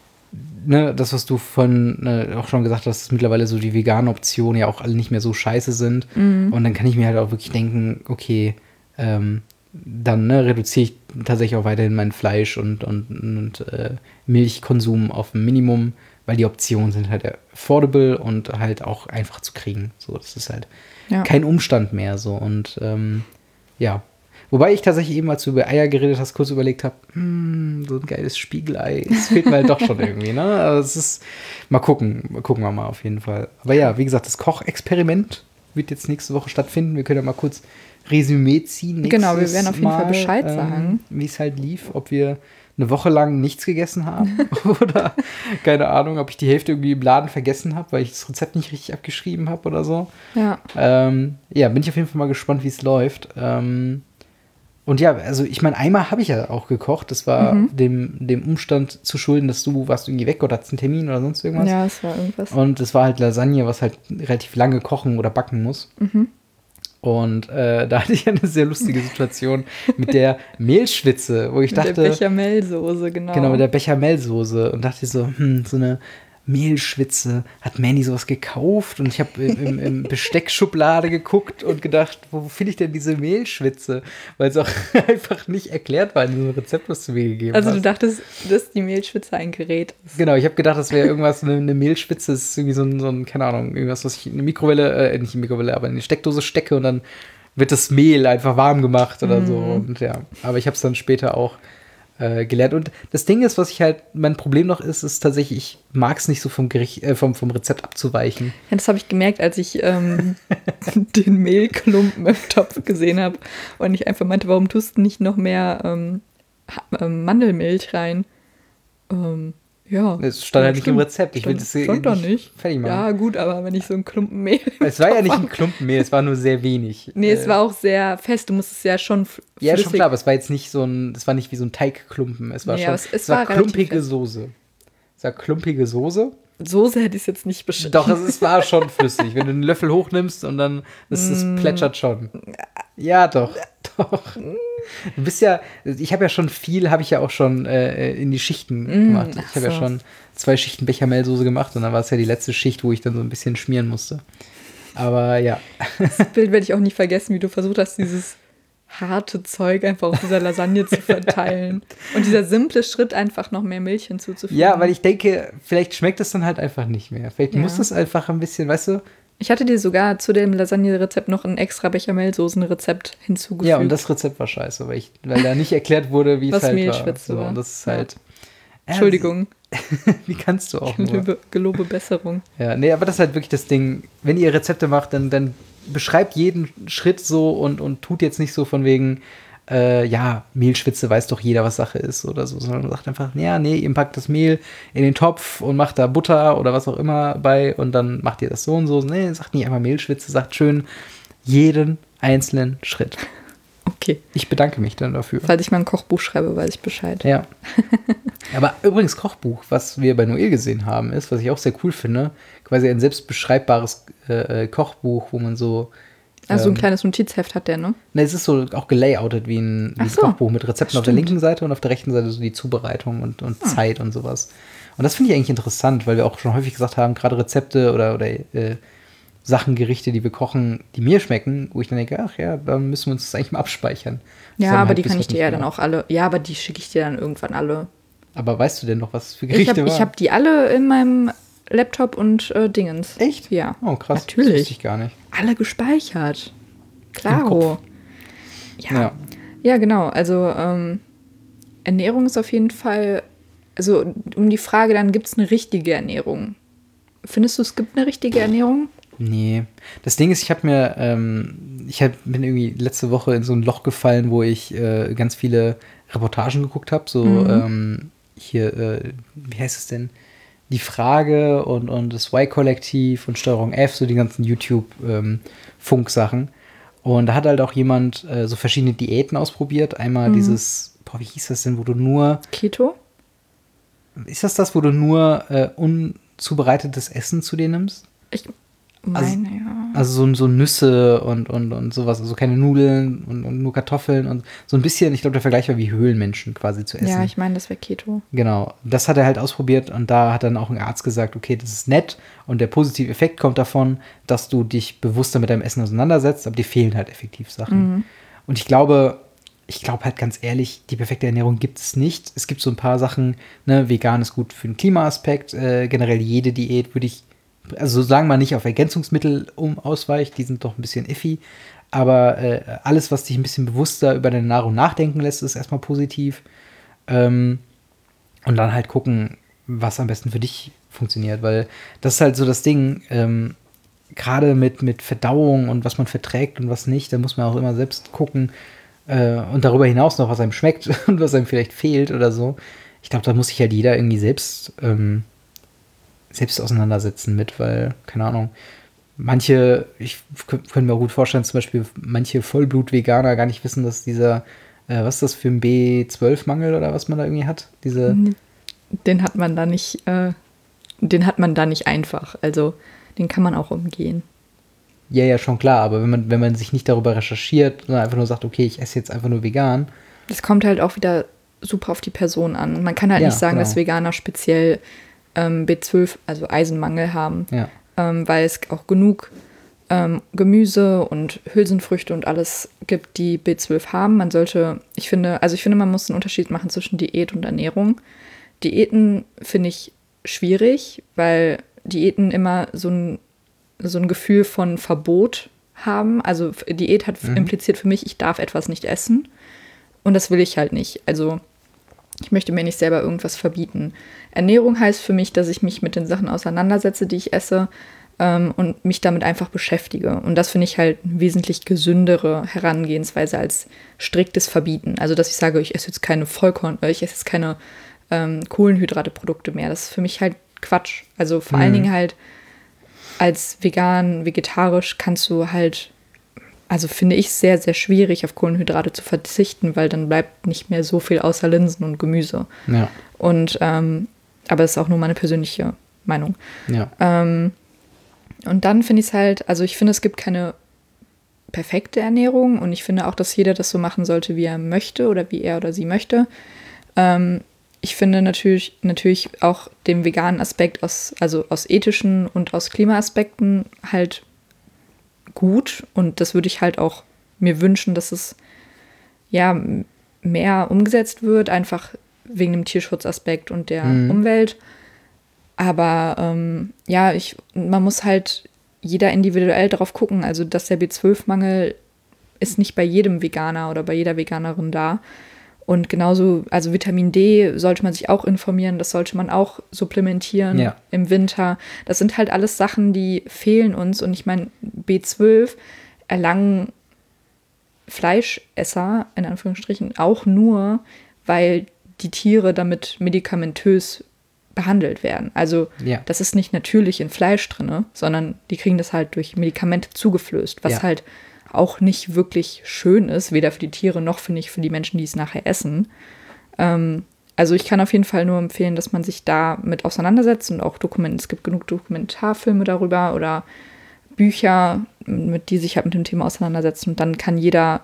ne, das, was du von ne, auch schon gesagt hast, dass mittlerweile so die veganen Optionen ja auch alle nicht mehr so scheiße sind. Mhm. Und dann kann ich mir halt auch wirklich denken, okay, ähm, dann ne, reduziere ich tatsächlich auch weiterhin mein Fleisch und, und, und äh, Milchkonsum auf ein Minimum, weil die Optionen sind halt affordable und halt auch einfach zu kriegen. So, das ist halt ja. kein Umstand mehr so. Und ähm, ja. Wobei ich tatsächlich eben, als du über Eier geredet hast, kurz überlegt habe, hm, so ein geiles Spiegelei, das fehlt mir halt doch schon irgendwie, ne? Also es ist, mal gucken, gucken wir mal auf jeden Fall. Aber ja, wie gesagt, das Kochexperiment wird jetzt nächste Woche stattfinden. Wir können ja mal kurz Resümee ziehen. Genau, wir werden auf jeden Mal, Fall Bescheid ähm, sagen. wie es halt lief, ob wir eine Woche lang nichts gegessen haben. Oder, keine Ahnung, ob ich die Hälfte irgendwie im Laden vergessen habe, weil ich das Rezept nicht richtig abgeschrieben habe oder so. Ja. Ähm, ja, bin ich auf jeden Fall mal gespannt, wie es läuft. Ähm, und ja, also ich meine, einmal habe ich ja auch gekocht. Das war Mhm. dem, dem Umstand zu schulden, dass du warst irgendwie weg oder hattest einen Termin oder sonst irgendwas. Ja, es war irgendwas. Und es war halt Lasagne, was halt relativ lange kochen oder backen muss. Mhm. Und äh, da hatte ich eine sehr lustige Situation mit der Mehlschwitze, wo ich Mit dachte, der Bechamelsoße, genau. genau, mit der Bechamelsoße und dachte so, hm, so eine Mehlschwitze, hat Manny sowas gekauft? Und ich habe im, im, im Besteckschublade geguckt und gedacht, wo finde ich denn diese Mehlschwitze? Weil es auch einfach nicht erklärt war in diesem Rezept, was du mir gegeben Also hast. du dachtest, dass die Mehlschwitze ein Gerät ist. Genau, ich habe gedacht, das wäre irgendwas, eine, eine Mehlspitze, das ist irgendwie so ein, so ein, keine Ahnung, irgendwas, was ich in eine Mikrowelle, äh, nicht in die Mikrowelle, aber in die Steckdose stecke und dann wird das Mehl einfach warm gemacht oder Mhm. so. Und ja, aber ich habe es dann später auch äh, gelernt. Und das Ding ist, was ich halt, mein Problem noch ist, ist tatsächlich, ich mag es nicht so vom Gericht, äh, vom, vom Rezept abzuweichen. Ja, das habe ich gemerkt, als ich ähm, den Mehlklumpen im Topf gesehen habe und ich einfach meinte, warum tust du nicht noch mehr ähm, Ha- ähm, Mandelmilch rein? Ähm, ja. Es stand halt nicht im stimmt. Rezept. Ich will das hier stand da nicht nicht. fertig machen. Ja, gut, aber wenn ich so einen Klumpen Mehl. Es war ja nicht ein Klumpenmehl, es war nur sehr wenig. Nee, es Äh, war auch sehr fest. Du musstest ja schon f- Ja, flüssig. schon klar, aber es war jetzt nicht so ein, es war nicht wie so ein Teigklumpen. Es war Nee, schon, aber es- es war, war relativ klumpige fest. Soße. Es war klumpige Soße. Soße hätte ich es jetzt nicht beschrieben. Doch, es ist, war schon flüssig. Wenn du einen Löffel hochnimmst und dann, das, das Mm. plätschert schon. Ja, doch, doch. Du bist ja, ich habe ja schon viel, habe ich ja auch schon äh, in die Schichten gemacht. ach Ich habe ja so. schon zwei Schichten Bechamelsoße gemacht und dann war es ja die letzte Schicht, wo ich dann so ein bisschen schmieren musste. Aber ja, Das Bild werde ich auch nicht vergessen, wie du versucht hast, dieses harte Zeug einfach auf dieser Lasagne zu verteilen. Und dieser simple Schritt, einfach noch mehr Milch hinzuzufügen. ja, weil ich denke, vielleicht schmeckt es dann halt einfach nicht mehr. Vielleicht Ja. muss es einfach ein bisschen, weißt du, Ich hatte dir sogar zu dem Lasagne-Rezept noch ein extra Bechamelsoßen-Rezept hinzugefügt. ja, und das Rezept war scheiße, weil, ich, weil da nicht erklärt wurde, wie es Was halt Mehlschwitze war. So, war. und das ist Ja. halt. Entschuldigung, Wie kannst du auch nur? gelobe, gelobe Besserung. Ja, nee, aber das ist halt wirklich das Ding. Wenn ihr Rezepte macht, dann, dann beschreibt jeden Schritt so und, und tut jetzt nicht so von wegen, äh, ja, Mehlschwitze weiß doch jeder, was Sache ist oder so, sondern sagt einfach, ja, nee, ihr packt das Mehl in den Topf und macht da Butter oder was auch immer bei und dann macht ihr das so und so. Nee, sagt nicht einfach Mehlschwitze, sagt schön jeden einzelnen Schritt. Okay. Ich bedanke mich dann dafür. Falls ich mal ein Kochbuch schreibe, weiß ich Bescheid. Ja. Aber übrigens Kochbuch, was wir bei Noel gesehen haben, ist, was ich auch sehr cool finde, quasi ein selbstbeschreibbares äh, Kochbuch, wo man so Also ein ähm, kleines Notizheft hat der, ne? Ne, es ist so auch gelayoutet wie ein, wie Ach ein so. Kochbuch mit Rezepten auf der Stimmt. linken Seite und auf der rechten Seite so die Zubereitung und, und Zeit und sowas. Und das finde ich eigentlich interessant, weil wir auch schon häufig gesagt haben, gerade Rezepte oder, oder äh, Sachen, Gerichte, die wir kochen, die mir schmecken, wo ich dann denke, ach ja, dann müssen wir uns das eigentlich mal abspeichern. Das Ja, haben wir aber halt die bis kann ich heute dir ja nicht dann gemacht. auch alle. Ja, aber die schicke ich dir dann irgendwann alle. Aber weißt du denn noch, was für Ich Gerichte habe ich waren? hab die alle in meinem Laptop und äh, Dingens. Echt? Ja. Oh, krass. Natürlich. Das wusste ich gar nicht. Alle gespeichert. Klaro. Ja. Ja. ja. genau. Also ähm, Ernährung ist auf jeden Fall, also um die Frage dann, gibt es eine richtige Ernährung? Findest du, es gibt eine richtige Ernährung? Nee. Das Ding ist, ich habe mir, ähm, ich hab, bin irgendwie letzte Woche in so ein Loch gefallen, wo ich äh, ganz viele Reportagen geguckt habe. So, Mhm. ähm, hier, äh, wie heißt es denn? Die Frage und, und das Y-Kollektiv und Steuerung F, so die ganzen YouTube-Funk-Sachen. Und da hat halt auch jemand äh, so verschiedene Diäten ausprobiert. Einmal Mhm. dieses, boah, wie hieß das denn, wo du nur, Keto? ist das das, wo du nur äh, unzubereitetes Essen zu dir nimmst? Ich meine, ja. Also so, so Nüsse und, und, und sowas, also keine Nudeln und, und nur Kartoffeln und so ein bisschen, ich glaube, der Vergleich war wie Höhlenmenschen quasi zu essen. Ja, ich meine, das wäre Keto. Genau, das hat er halt ausprobiert und da hat dann auch ein Arzt gesagt, okay, das ist nett und der positive Effekt kommt davon, dass du dich bewusster mit deinem Essen auseinandersetzt, aber dir fehlen halt effektiv Sachen. Mhm. Und ich glaube, ich glaube halt ganz ehrlich, die perfekte Ernährung gibt es nicht. Es gibt so ein paar Sachen, ne, vegan ist gut für den Klimaaspekt, äh, generell jede Diät würde ich, also sagen wir nicht auf Ergänzungsmittel um ausweicht, die sind doch ein bisschen iffy, aber äh, alles, was dich ein bisschen bewusster über deine Nahrung nachdenken lässt, ist erstmal positiv. Ähm, und dann halt gucken, was am besten für dich funktioniert, weil das ist halt so das Ding, ähm, gerade mit, mit Verdauung und was man verträgt und was nicht, da muss man auch immer selbst gucken, äh, und darüber hinaus noch, was einem schmeckt und was einem vielleicht fehlt oder so. Ich glaube, da muss sich ja jeder irgendwie selbst, ähm, selbst auseinandersetzen mit, weil, keine Ahnung, manche, ich könnte mir auch gut vorstellen, zum Beispiel manche Vollblut-Veganer gar nicht wissen, dass dieser, äh, was ist das für ein B zwölf Mangel oder was man da irgendwie hat? Diese Den hat man da nicht, äh, den hat man da nicht einfach. Also den kann man auch umgehen. Ja, ja, schon klar, aber wenn man, wenn man sich nicht darüber recherchiert, sondern einfach nur sagt, okay, ich esse jetzt einfach nur vegan. Das kommt halt auch wieder super auf die Person an. Man kann halt Ja, nicht sagen, genau. dass Veganer speziell ähm, B zwölf, also Eisenmangel haben, Ja. ähm, weil es auch genug ähm, Gemüse und Hülsenfrüchte und alles gibt, die B zwölf haben. Man sollte, ich finde, also ich finde, man muss einen Unterschied machen zwischen Diät und Ernährung. Diäten finde ich schwierig, weil Diäten immer so ein, so ein Gefühl von Verbot haben. Also Diät hat mhm. impliziert für mich, ich darf etwas nicht essen. Und das will ich halt nicht. Also ich möchte mir nicht selber irgendwas verbieten. Ernährung heißt für mich, dass ich mich mit den Sachen auseinandersetze, die ich esse, ähm, und mich damit einfach beschäftige. Und das finde ich halt eine wesentlich gesündere Herangehensweise als striktes Verbieten. Also dass ich sage, ich esse jetzt keine Vollkorn, ich esse jetzt keine ähm, Kohlenhydrate-Produkte mehr. Das ist für mich halt Quatsch. Also vor mhm. allen Dingen halt als vegan, vegetarisch kannst du halt, also finde ich sehr, sehr schwierig, auf Kohlenhydrate zu verzichten, weil dann bleibt nicht mehr so viel außer Linsen und Gemüse. Ja. Und, ähm, aber das ist auch nur meine persönliche Meinung. Ja. Ähm, und dann finde ich es halt, also ich finde, es gibt keine perfekte Ernährung und ich finde auch, dass jeder das so machen sollte, wie er möchte oder wie er oder sie möchte. Ähm, ich finde natürlich, natürlich auch den veganen Aspekt aus, also aus ethischen und aus Klimaaspekten halt gut und das würde ich halt auch mir wünschen, dass es ja mehr umgesetzt wird, einfach wegen dem Tierschutzaspekt und der mhm. Umwelt. Aber ähm, ja, ich, man muss halt jeder individuell darauf gucken, also dass der B zwölf Mangel ist nicht bei jedem Veganer oder bei jeder Veganerin da. Und genauso, also Vitamin D sollte man sich auch informieren, das sollte man auch supplementieren ja. im Winter. Das sind halt alles Sachen, die fehlen uns. Und ich meine, B zwölf erlangen Fleischesser, in Anführungsstrichen, auch nur, weil die Tiere damit medikamentös behandelt werden. Also ja. das ist nicht natürlich in Fleisch drin, sondern die kriegen das halt durch Medikamente zugeflößt, was ja. halt auch nicht wirklich schön ist, weder für die Tiere noch, finde ich, für die Menschen, die es nachher essen. Ähm, also ich kann auf jeden Fall nur empfehlen, dass man sich da mit auseinandersetzt und auch Dokumente, es gibt genug Dokumentarfilme darüber oder Bücher, mit die sich halt mit dem Thema auseinandersetzen und dann kann jeder,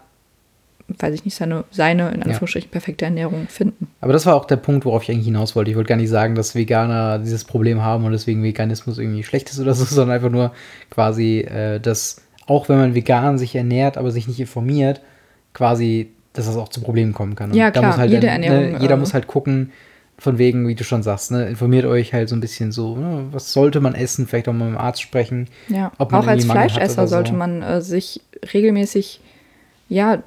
weiß ich nicht, seine, seine in Anführungsstrichen ja. perfekte Ernährung finden. Aber das war auch der Punkt, worauf ich eigentlich hinaus wollte. Ich wollte gar nicht sagen, dass Veganer dieses Problem haben und deswegen Veganismus irgendwie schlecht ist oder so, sondern einfach nur quasi, äh, dass auch wenn man vegan sich ernährt, aber sich nicht informiert, quasi, dass das auch zu Problemen kommen kann. Und ja, klar, da muss halt jede dann, Ernährung. Ne, jeder äh, muss halt gucken, von wegen, wie du schon sagst, ne, informiert euch halt so ein bisschen so, ne, was sollte man essen, vielleicht auch mal mit dem Arzt sprechen. Ja, ob man auch als Mangel hat Fleischesser oder so. sollte man äh, sich regelmäßig ja,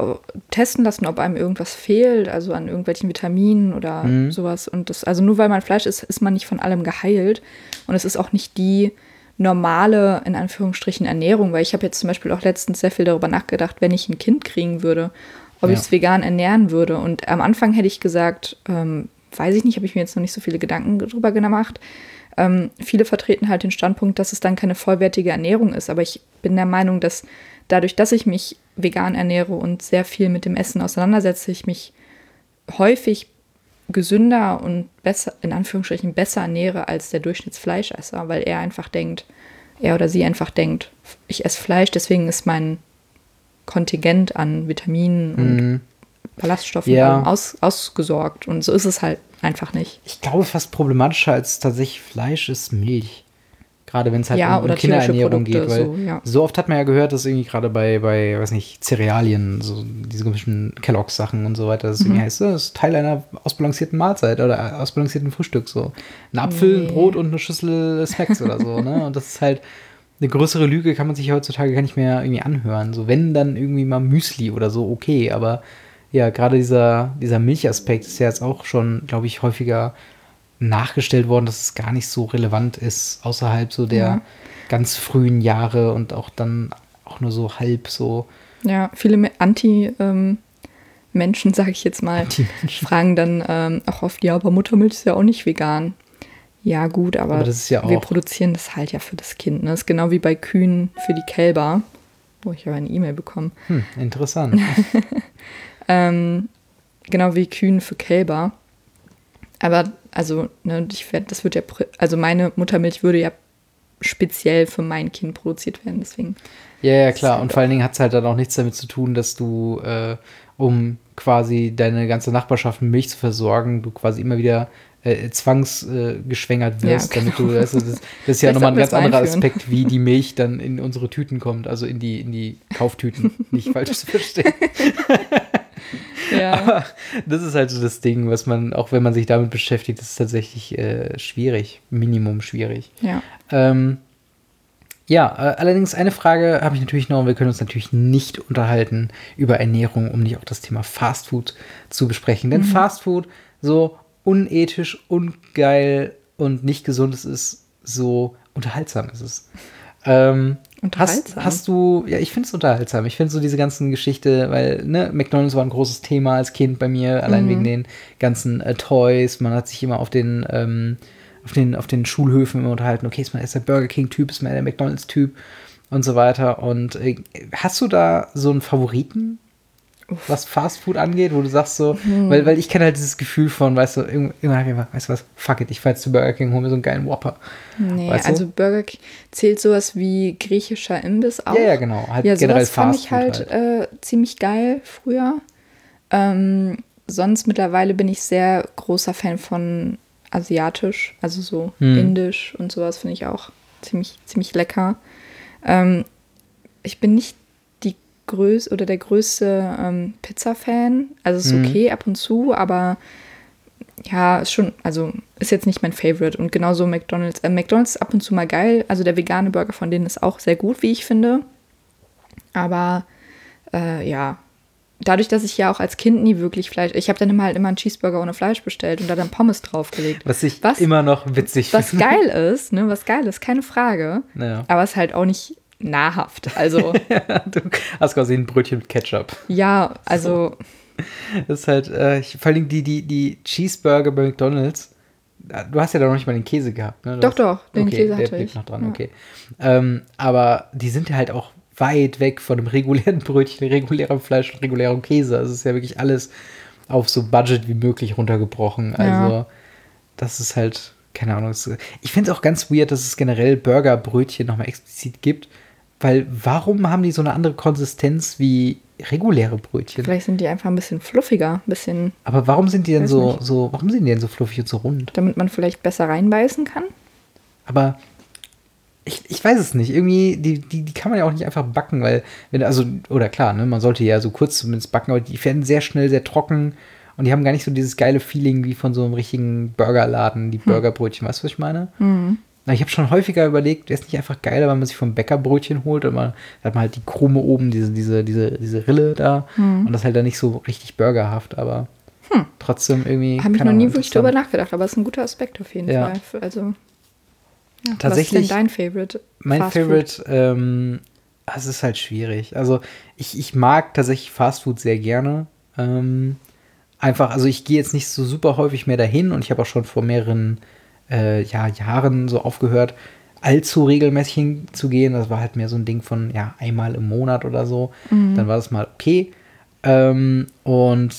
testen lassen, ob einem irgendwas fehlt, also an irgendwelchen Vitaminen oder mhm. sowas. Und das, also nur weil man Fleisch isst, ist man nicht von allem geheilt. Und es ist auch nicht die normale, in Anführungsstrichen, Ernährung, weil ich habe jetzt zum Beispiel auch letztens sehr viel darüber nachgedacht, wenn ich ein Kind kriegen würde, ob ja. ich es vegan ernähren würde. Und am Anfang hätte ich gesagt, ähm, weiß ich nicht, habe ich mir jetzt noch nicht so viele Gedanken drüber gemacht. Ähm, viele vertreten halt den Standpunkt, dass es dann keine vollwertige Ernährung ist. Aber ich bin der Meinung, dass dadurch, dass ich mich vegan ernähre und sehr viel mit dem Essen auseinandersetze, ich mich häufig gesünder und besser, in Anführungsstrichen, besser ernähre als der Durchschnittsfleischesser, weil er einfach denkt, er oder sie einfach denkt, ich esse Fleisch, deswegen ist mein Kontingent an Vitaminen und mhm. Ballaststoffen ja. aus, ausgesorgt. Und so ist es halt einfach nicht. Ich glaube, fast problematischer als tatsächlich Fleisch ist Milch. Gerade wenn es halt ja, um, um oder Kinderernährung geht. Weil so, ja. so oft hat man ja gehört, dass irgendwie gerade bei, bei, weiß nicht, Cerealien, so diese komischen Kellogg-Sachen und so weiter, dass es Mhm. irgendwie heißt, das ist Teil einer ausbalancierten Mahlzeit oder ausbalancierten Frühstück. So. Ein Apfel, Nee. ein Brot und eine Schüssel Smacks oder so. Ne? Und das ist halt eine größere Lüge, kann man sich heutzutage gar nicht mehr irgendwie anhören. So, wenn dann irgendwie mal Müsli oder so, okay. Aber ja, gerade dieser, dieser Milchaspekt ist ja jetzt auch schon, glaube ich, häufiger nachgestellt worden, dass es gar nicht so relevant ist, außerhalb so der Ja. ganz frühen Jahre und auch dann auch nur so halb so. Ja, viele Me- Anti-Menschen, ähm, sage ich jetzt mal, fragen dann ähm, auch oft, ja, aber Muttermilch ist ja auch nicht vegan. Ja gut, aber, Aber das ist ja wir auch- produzieren das halt ja für das Kind. Ne? Das ist genau wie bei Kühen für die Kälber. Oh, ich habe eine E-Mail bekommen. Hm, interessant. Ähm, genau wie Kühen für Kälber. Aber, also, ne, ich werd, das wird ja, pr- also meine Muttermilch würde ja speziell für mein Kind produziert werden, deswegen. Ja, ja, Das ist klar. halt Und vor allen Dingen hat es halt dann auch nichts damit zu tun, dass du, äh, um quasi deine ganze Nachbarschaft mit Milch zu versorgen, du quasi immer wieder äh, zwangsgeschwängert äh, geschwängert wirst, Ja, damit genau. du, also das, das ist ja Vielleicht nochmal ein sollten wir ganz das mal anderer einführen. Aspekt, wie die Milch dann in unsere Tüten kommt, also in die, in die Kauftüten, nicht falsch zu verstehen. Ja, Aber das ist halt so das Ding, was man, auch wenn man sich damit beschäftigt, ist tatsächlich äh, schwierig, Minimum schwierig. ja. Ähm, ja, äh, allerdings eine Frage habe ich natürlich noch, und wir können uns natürlich nicht unterhalten über Ernährung, um nicht auch das Thema Fastfood zu besprechen. Denn Fastfood, so unethisch, ungeil und nicht gesund es ist, so unterhaltsam ist es. Ähm, Unterhaltsam? Hast, hast du, ja, ich finde es unterhaltsam. Ich finde so diese ganzen Geschichte, weil, ne, McDonald's war ein großes Thema als Kind bei mir, allein wegen den ganzen äh, Toys. Man hat sich immer auf den, ähm, auf den, auf den Schulhöfen immer unterhalten, okay, ist man erst der Burger King-Typ, ist man der McDonald's-Typ und so weiter. Und äh, hast du da so einen Favoriten, was Fastfood angeht, wo du sagst so, weil, weil ich kenne halt dieses Gefühl von, weißt du, irgendwann irgendwann hab ich einfach, weißt du was, fuck it, ich fahr jetzt zu Burger King, hol mir so einen geilen Whopper. Nee, Weißt du? also Burger King zählt sowas wie griechischer Imbiss auch. Ja, ja, genau. Halt Ja, generell sowas fand ich Fastfood halt, Äh, ziemlich geil früher. Ähm, sonst mittlerweile bin ich sehr großer Fan von asiatisch, also so Hm. indisch und sowas finde ich auch ziemlich, ziemlich lecker. Ähm, ich bin nicht die größ oder der größte ähm, Pizza-Fan. Also ist Mhm. okay ab und zu, aber ja, ist schon, also ist jetzt nicht mein Favorite. Und genauso McDonald's. Äh, McDonald's ist ab und zu mal geil. Also der vegane Burger von denen ist auch sehr gut, wie ich finde. Aber äh, ja, dadurch, dass ich ja auch als Kind nie wirklich Fleisch, ich habe dann immer halt immer einen Cheeseburger ohne Fleisch bestellt und da dann Pommes draufgelegt. Was ich Was- immer noch witzig Was finde. geil ist, ne, was geil ist, keine Frage. Ja. Aber es ist halt auch nicht nahrhaft. Also Du hast quasi ein Brötchen mit Ketchup. ja, also Das ist halt, äh, ich, vor allem die, die, die Cheeseburger bei McDonald's. Du hast ja da noch nicht mal den Käse gehabt, ne? Du Doch, hast, doch, den okay, Käse der hatte blieb ich. noch dran, Ja. okay. Ähm, aber die sind ja halt auch weit weg von dem regulären Brötchen, regulärem Fleisch und regulärem Käse. Also es ist ja wirklich alles auf so Budget wie möglich runtergebrochen. Also Ja. das ist halt, keine Ahnung. Es, ich finde es auch ganz weird, dass es generell Burgerbrötchen nochmal explizit gibt. Weil warum haben die so eine andere Konsistenz wie reguläre Brötchen? vielleicht sind die einfach ein bisschen fluffiger, ein bisschen, Aber warum sind die denn Weiß so, nicht. so, warum sind die denn so fluffig und so rund? damit man vielleicht besser reinbeißen kann. Aber ich, ich weiß es nicht. Irgendwie, die, die, die kann man ja auch nicht einfach backen, weil, wenn, also, oder klar, ne, man sollte ja so kurz zumindest backen, aber die werden sehr schnell sehr trocken und die haben gar nicht so dieses geile Feeling wie von so einem richtigen Burgerladen, die Burgerbrötchen. Weißt du, was ich meine? Mhm. Na, ich habe schon häufiger überlegt, wäre es nicht einfach geiler, wenn man sich vom Bäcker Brötchen holt und man da hat man halt die Krume oben, diese, diese, diese, diese Rille da und das halt dann nicht so richtig burgerhaft, aber Hm. trotzdem irgendwie. Habe ich keine noch nie Ahnung, wirklich drüber interessant. nachgedacht, aber es ist ein guter Aspekt auf jeden Ja. Fall. Für- Also, ja, Tatsächlich- was ist denn dein Favorite? Mein Fast Food? Favorite, ähm, es ist halt schwierig. Also ich, ich mag tatsächlich Fastfood sehr gerne. Ähm, einfach, also ich gehe jetzt nicht so super häufig mehr dahin und ich habe auch schon vor mehreren äh, ja, Jahren so aufgehört, allzu regelmäßig hinzugehen. Das war halt mehr so ein Ding von, ja, einmal im Monat oder so. Dann war das mal okay. Ähm, und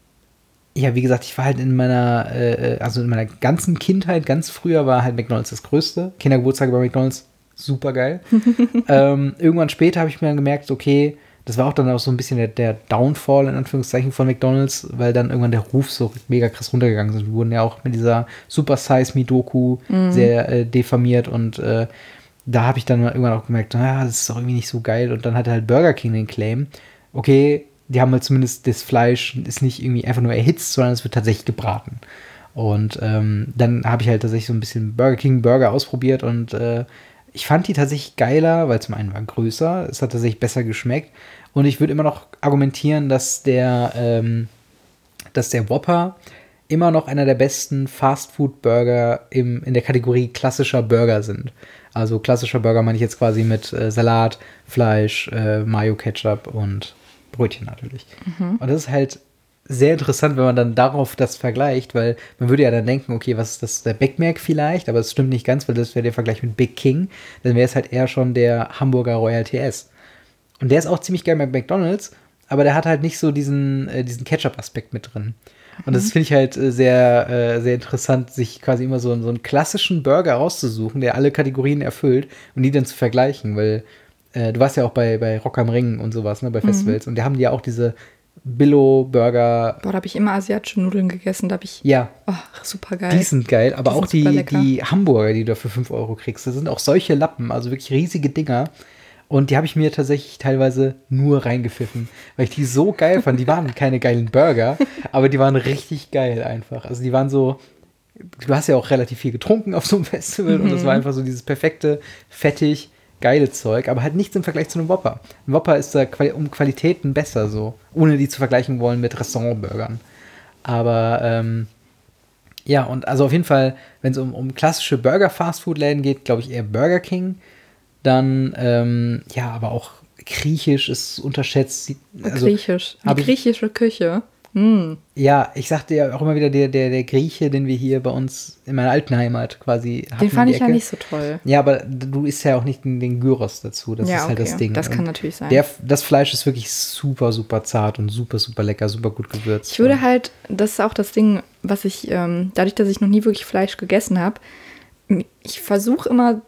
ja, wie gesagt, ich war halt in meiner, äh, also in meiner ganzen Kindheit, ganz früher war halt McDonald's das Größte. Kindergeburtstage bei McDonald's, super geil. ähm, irgendwann später habe ich mir dann gemerkt, okay, das war auch dann auch so ein bisschen der, der Downfall, in Anführungszeichen, von McDonald's, weil dann irgendwann der Ruf so mega krass runtergegangen ist. Wir wurden ja auch mit dieser Super Size Me Doku sehr äh, diffamiert und äh, da habe ich dann irgendwann auch gemerkt, naja, das ist doch irgendwie nicht so geil. Und dann hatte halt Burger King den Claim, okay, die haben halt zumindest das Fleisch ist nicht irgendwie einfach nur erhitzt, sondern es wird tatsächlich gebraten. Und ähm, dann habe ich halt tatsächlich so ein bisschen Burger King Burger ausprobiert und äh, ich fand die tatsächlich geiler, weil zum einen war größer, es hat tatsächlich besser geschmeckt und ich würde immer noch argumentieren, dass der, ähm, dass der Whopper immer noch einer der besten Fast-Food-Burger im, in der Kategorie klassischer Burger sind. Also klassischer Burger meine ich jetzt quasi mit äh, Salat, Fleisch, äh, Mayo, Ketchup und Brötchen natürlich. Mhm. Und das ist halt sehr interessant, wenn man dann darauf das vergleicht, weil man würde ja dann denken, okay, was ist das, der Big Mac vielleicht? Aber es stimmt nicht ganz, weil das wäre der Vergleich mit Big King. Dann wäre es halt eher schon der Hamburger Royal T S. Und der ist auch ziemlich geil bei McDonald's, aber der hat halt nicht so diesen, äh, diesen Ketchup-Aspekt mit drin. Und das finde ich halt äh, sehr, äh, sehr interessant, sich quasi immer so, so einen klassischen Burger rauszusuchen, der alle Kategorien erfüllt und die dann zu vergleichen, weil äh, du warst ja auch bei, bei Rock am Ring und sowas, ne, bei Festivals. Mhm. Und da haben die ja auch diese Billo-Burger. Boah, da habe ich immer asiatische Nudeln gegessen, da habe ich, ja, oh, super geil. Die sind geil, aber die auch die, die Hamburger, die du für fünf Euro kriegst, das sind auch solche Lappen, also wirklich riesige Dinger. Und die habe ich mir tatsächlich teilweise nur reingepfiffen, weil ich die so geil fand. Die waren keine geilen Burger, aber die waren richtig geil einfach. Also die waren so, du hast ja auch relativ viel getrunken auf so einem Festival mhm. und das war einfach so dieses perfekte, fettig, geile Zeug, aber halt nichts im Vergleich zu einem Whopper. Ein Whopper ist da um Qualitäten besser so, ohne die zu vergleichen wollen mit Restaurantburgern. Aber ähm, ja, und also auf jeden Fall, wenn es um, um klassische Burger-Fastfood-Läden geht, glaube ich eher Burger King. Dann, ähm, ja, aber auch Griechisch ist unterschätzt. Also, Griechisch, die griechische Küche. Mm. Ja, ich sagte ja auch immer wieder, der, der, der Grieche, den wir hier bei uns in meiner alten Heimat quasi hatten. Den fand ich ja nicht so toll. Ja, aber du isst ja auch nicht den, den Gyros dazu. Das ja, ist halt okay. das Ding. Das kann Und natürlich sein. Der, das Fleisch ist wirklich super, super zart und super, super lecker, super gut gewürzt. Ich würde halt, das ist auch das Ding, was ich, ähm, dadurch, dass ich noch nie wirklich Fleisch gegessen habe, ich versuche immer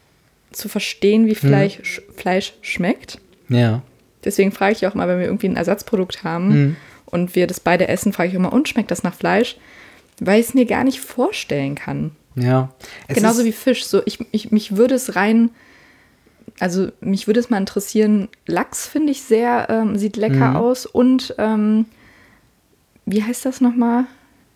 zu verstehen, wie Fleisch, hm. sch- Fleisch schmeckt. Ja. Deswegen frage ich auch mal, wenn wir irgendwie ein Ersatzprodukt haben hm. und wir das beide essen, frage ich immer, und schmeckt das nach Fleisch? Weil ich es mir gar nicht vorstellen kann. Ja. Es Genauso wie Fisch. So, ich, ich, mich würde es rein, also mich würde es mal interessieren, Lachs finde ich sehr, ähm, sieht lecker hm. aus und ähm, wie heißt das nochmal?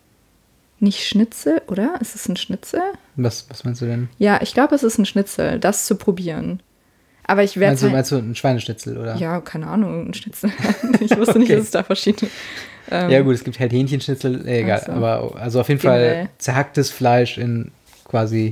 Nicht Schnitzel, oder? Ist es ein Schnitzel? Was, was meinst du denn? Ja, ich glaube, es ist ein Schnitzel, das zu probieren. Aber ich werde. Meinst, halt, meinst du ein Schweineschnitzel, oder? Ja, keine Ahnung, ein Schnitzel. Ich wusste nicht, okay. dass es da verschiedene. Ähm, ja, gut, es gibt halt Hähnchenschnitzel, äh, egal. So. Aber also auf jeden Generell. Fall zerhacktes Fleisch in quasi.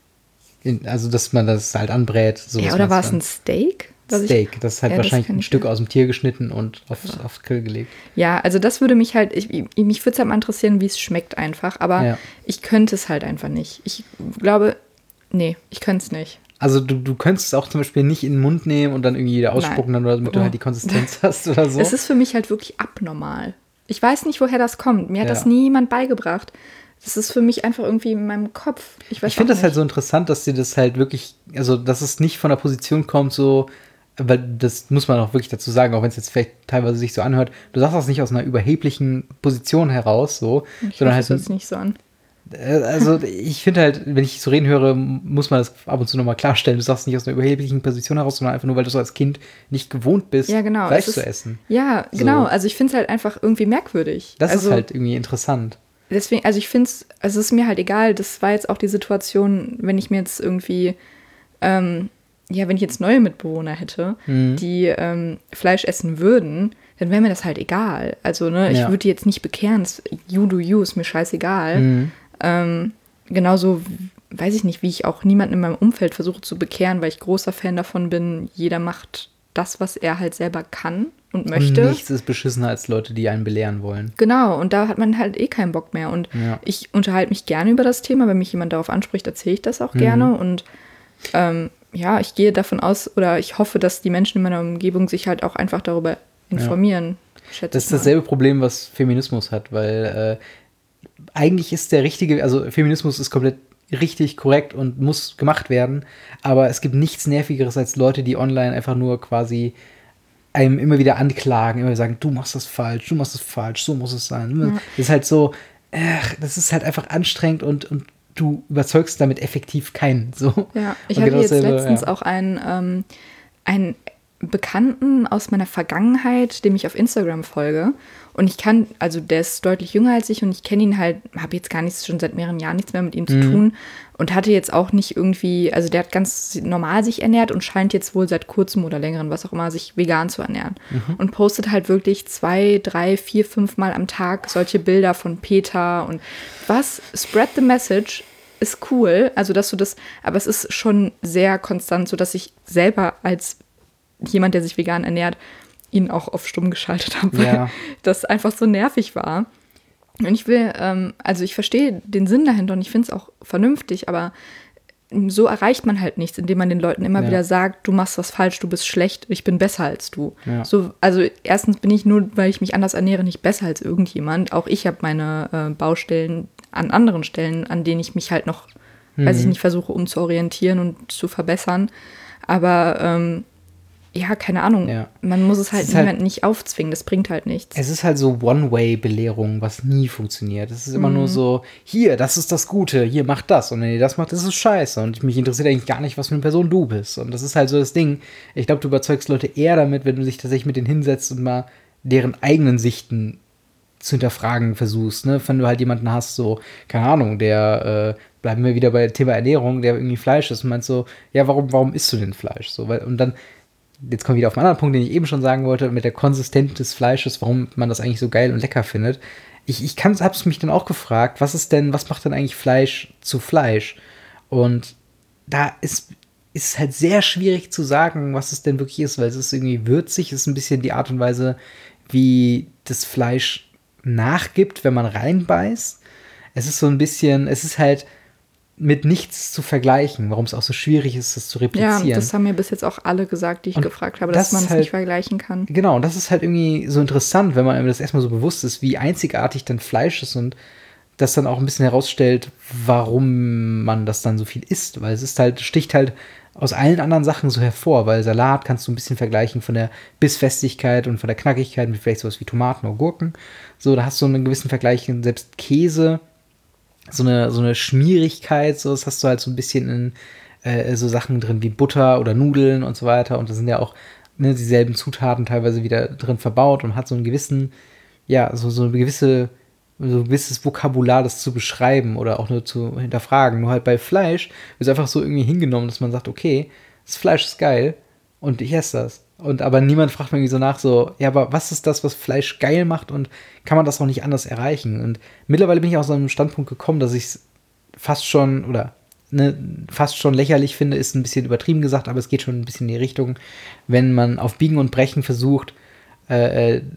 In, also, dass man das halt anbrät. Sowas ja, oder war es ein Steak? Steak, das ist halt ja, wahrscheinlich ein Stück aus dem Tier geschnitten und aufs, ja. aufs Grill gelegt. Ja, also das würde mich halt, ich, mich würde es halt mal interessieren, wie es schmeckt einfach, aber ja. ich könnte es halt einfach nicht. Ich glaube, nee, ich könnte es nicht. Also du, du könntest es auch zum Beispiel nicht in den Mund nehmen und dann irgendwie ausspucken, dann, damit oh. du halt die Konsistenz hast oder so. Es ist für mich halt wirklich abnormal. Ich weiß nicht, woher das kommt. Mir hat ja. das niemand beigebracht. Das ist für mich einfach irgendwie in meinem Kopf. Ich, ich finde das halt so interessant, dass dir das halt wirklich, also dass es nicht von der Position kommt, so, weil das muss man auch wirklich dazu sagen, auch wenn es jetzt vielleicht teilweise sich so anhört, du sagst das nicht aus einer überheblichen Position heraus, so, ich sondern halt. Das nicht so an. Also ich finde halt, wenn ich so reden höre, muss man das ab und zu nochmal klarstellen. Du sagst nicht aus einer überheblichen Position heraus, sondern einfach nur, weil du so als Kind nicht gewohnt bist, ja, genau. Fleisch ist, zu essen. Ja, so. Genau. Also ich finde es halt einfach irgendwie merkwürdig. Das also, ist halt irgendwie interessant. Deswegen, also ich finde es, also es ist mir halt egal, das war jetzt auch die Situation, wenn ich mir jetzt irgendwie, ähm, ja, wenn ich jetzt neue Mitbewohner hätte, mhm. die ähm, Fleisch essen würden, dann wäre mir das halt egal. Also, ne, ich ja. würde die jetzt nicht bekehren, you do you, ist mir scheißegal. Mhm. Ähm, genauso, weiß ich nicht, wie ich auch niemanden in meinem Umfeld versuche zu bekehren, weil ich großer Fan davon bin, jeder macht das, was er halt selber kann und möchte. Und nichts ist beschissener als Leute, die einen belehren wollen. Genau, und da hat man halt eh keinen Bock mehr. Und ja. ich unterhalte mich gerne über das Thema, wenn mich jemand darauf anspricht, erzähle ich das auch mhm. gerne. Und ähm, ja, ich gehe davon aus, oder ich hoffe, dass die Menschen in meiner Umgebung sich halt auch einfach darüber informieren. Ja. Das ist dasselbe Problem, was Feminismus hat, weil äh, eigentlich ist der richtige, also Feminismus ist komplett richtig, korrekt und muss gemacht werden, aber es gibt nichts Nervigeres als Leute, die online einfach nur quasi einem immer wieder anklagen, immer sagen, du machst das falsch, du machst das falsch, so muss es sein. Ja. Das ist halt so, ach, das ist halt einfach anstrengend und, und du überzeugst damit effektiv keinen. So. Ja, ich und hatte genau jetzt dasselbe, letztens ja. auch einen, ähm, einen Bekannten aus meiner Vergangenheit, dem ich auf Instagram folge. Und ich kann, also der ist deutlich jünger als ich und ich kenne ihn halt, habe jetzt gar nichts, schon seit mehreren Jahren nichts mehr mit ihm zu Mhm. tun und hatte jetzt auch nicht irgendwie, also der hat ganz normal sich ernährt und scheint jetzt wohl seit kurzem oder längeren, was auch immer, sich vegan zu ernähren. Und postet halt wirklich zwei, drei, vier, fünf Mal am Tag solche Bilder von Peter und was, spread the message, ist cool, also dass du das, aber es ist schon sehr konstant, so dass ich selber als jemand, der sich vegan ernährt, ihn auch auf stumm geschaltet habe, weil Ja. das einfach so nervig war. Und ich will, ähm, also ich verstehe den Sinn dahinter und ich finde es auch vernünftig, aber so erreicht man halt nichts, indem man den Leuten immer Ja. wieder sagt, du machst was falsch, du bist schlecht, ich bin besser als du. Ja. So, also erstens bin ich nur, weil ich mich anders ernähre, nicht besser als irgendjemand. Auch ich habe meine äh, Baustellen an anderen Stellen, an denen ich mich halt noch, weiß ich nicht, versuche umzuorientieren und zu verbessern. Aber ähm, ja, keine Ahnung, Ja. man muss es halt Es ist halt- niemandem nicht aufzwingen, das bringt halt nichts. Es ist halt so One-Way-Belehrung, was nie funktioniert. Es ist immer nur so, hier, das ist das Gute, hier, mach das. Und wenn ihr das macht, das ist scheiße. Und mich interessiert eigentlich gar nicht, was für eine Person du bist. Und das ist halt so das Ding. Ich glaube, du überzeugst Leute eher damit, wenn du dich tatsächlich mit denen hinsetzt und mal deren eigenen Sichten zu hinterfragen versuchst. Ne? Wenn du halt jemanden hast, so, keine Ahnung, der, äh, bleiben wir wieder bei Thema Ernährung, der irgendwie Fleisch isst und meinst so, ja, warum, warum isst du denn Fleisch? So, weil, und dann jetzt kommen wir wieder auf einen anderen Punkt, den ich eben schon sagen wollte, mit der Konsistenz des Fleisches, warum man das eigentlich so geil und lecker findet. Ich, ich habe es mich dann auch gefragt, was ist denn, was macht denn eigentlich Fleisch zu Fleisch? Und da ist, ist es halt sehr schwierig zu sagen, was es denn wirklich ist, weil es ist irgendwie würzig, es ist ein bisschen die Art und Weise, wie das Fleisch nachgibt, wenn man reinbeißt. Es ist so ein bisschen, es ist halt mit nichts zu vergleichen, warum es auch so schwierig ist, das zu Ja, replizieren. das haben mir bis jetzt auch alle gesagt, die ich Und gefragt habe, das dass man ist es halt- nicht vergleichen kann. Genau, und das ist halt irgendwie so interessant, wenn man einem das erstmal so bewusst ist, wie einzigartig dann Fleisch ist und das dann auch ein bisschen herausstellt, warum man das dann so viel isst. Weil es ist halt, sticht halt aus allen anderen Sachen so hervor, weil Salat kannst du ein bisschen vergleichen von der Bissfestigkeit und von der Knackigkeit mit vielleicht sowas wie Tomaten oder Gurken. So, da hast du einen gewissen Vergleich, selbst Käse, so eine, so eine Schmierigkeit, so, das hast du halt so ein bisschen in äh, so Sachen drin wie Butter oder Nudeln und so weiter. Und da sind ja auch ne, dieselben Zutaten teilweise wieder drin verbaut und hat so einen gewissen, ja, so, so eine gewisse, so ein gewisses Vokabular, das zu beschreiben oder auch nur zu hinterfragen. Nur halt bei Fleisch wird es einfach so irgendwie hingenommen, dass man sagt, okay, das Fleisch ist geil und ich esse das. Und aber niemand fragt mir irgendwie so nach, so, ja, aber was ist das, was Fleisch geil macht und kann man das auch nicht anders erreichen? Und mittlerweile bin ich aus so einem Standpunkt gekommen, dass ich es fast schon, oder ne, fast schon lächerlich finde, ist ein bisschen übertrieben gesagt, aber es geht schon ein bisschen in die Richtung, wenn man auf Biegen und Brechen versucht, äh, äh,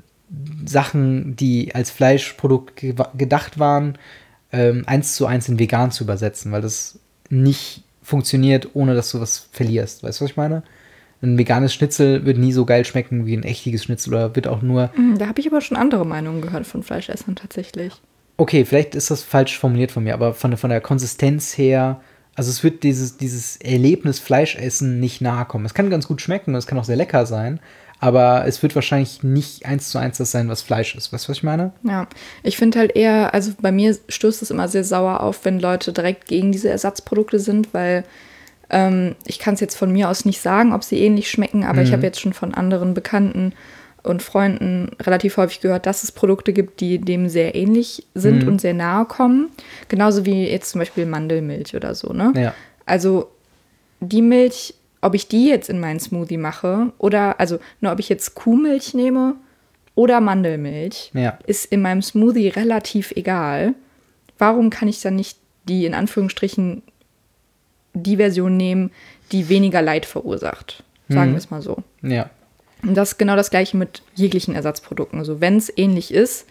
Sachen, die als Fleischprodukt ge- gedacht waren, ähm, eins zu eins in vegan zu übersetzen, weil das nicht funktioniert, ohne dass du was verlierst. Weißt du, was ich meine? Ein veganes Schnitzel wird nie so geil schmecken wie ein echtiges Schnitzel oder wird auch nur. Hm, Da habe ich aber schon andere Meinungen gehört von Fleischessern tatsächlich. Okay, vielleicht ist das falsch formuliert von mir, aber von der, von der Konsistenz her, also es wird dieses, dieses Erlebnis Fleischessen nicht nahe kommen. Es kann ganz gut schmecken und es kann auch sehr lecker sein, aber es wird wahrscheinlich nicht eins zu eins das sein, was Fleisch ist. Weißt du, was ich meine? Ja, ich finde halt eher, also bei mir stößt es immer sehr sauer auf, wenn Leute direkt gegen diese Ersatzprodukte sind, weil ähm, ich kann es jetzt von mir aus nicht sagen, ob sie ähnlich schmecken, aber ich habe jetzt schon von anderen Bekannten und Freunden relativ häufig gehört, dass es Produkte gibt, die dem sehr ähnlich sind Mhm. und sehr nahe kommen. Genauso wie jetzt zum Beispiel Mandelmilch oder so, ne? Ja. Also die Milch, ob ich die jetzt in meinen Smoothie mache oder, also nur ob ich jetzt Kuhmilch nehme oder Mandelmilch, Ja. ist in meinem Smoothie relativ egal. Warum kann ich dann nicht die, in Anführungsstrichen, die Version nehmen, die weniger Leid verursacht? Sagen Mhm. wir es mal so. Ja. Und das ist genau das Gleiche mit jeglichen Ersatzprodukten. Also wenn es ähnlich ist,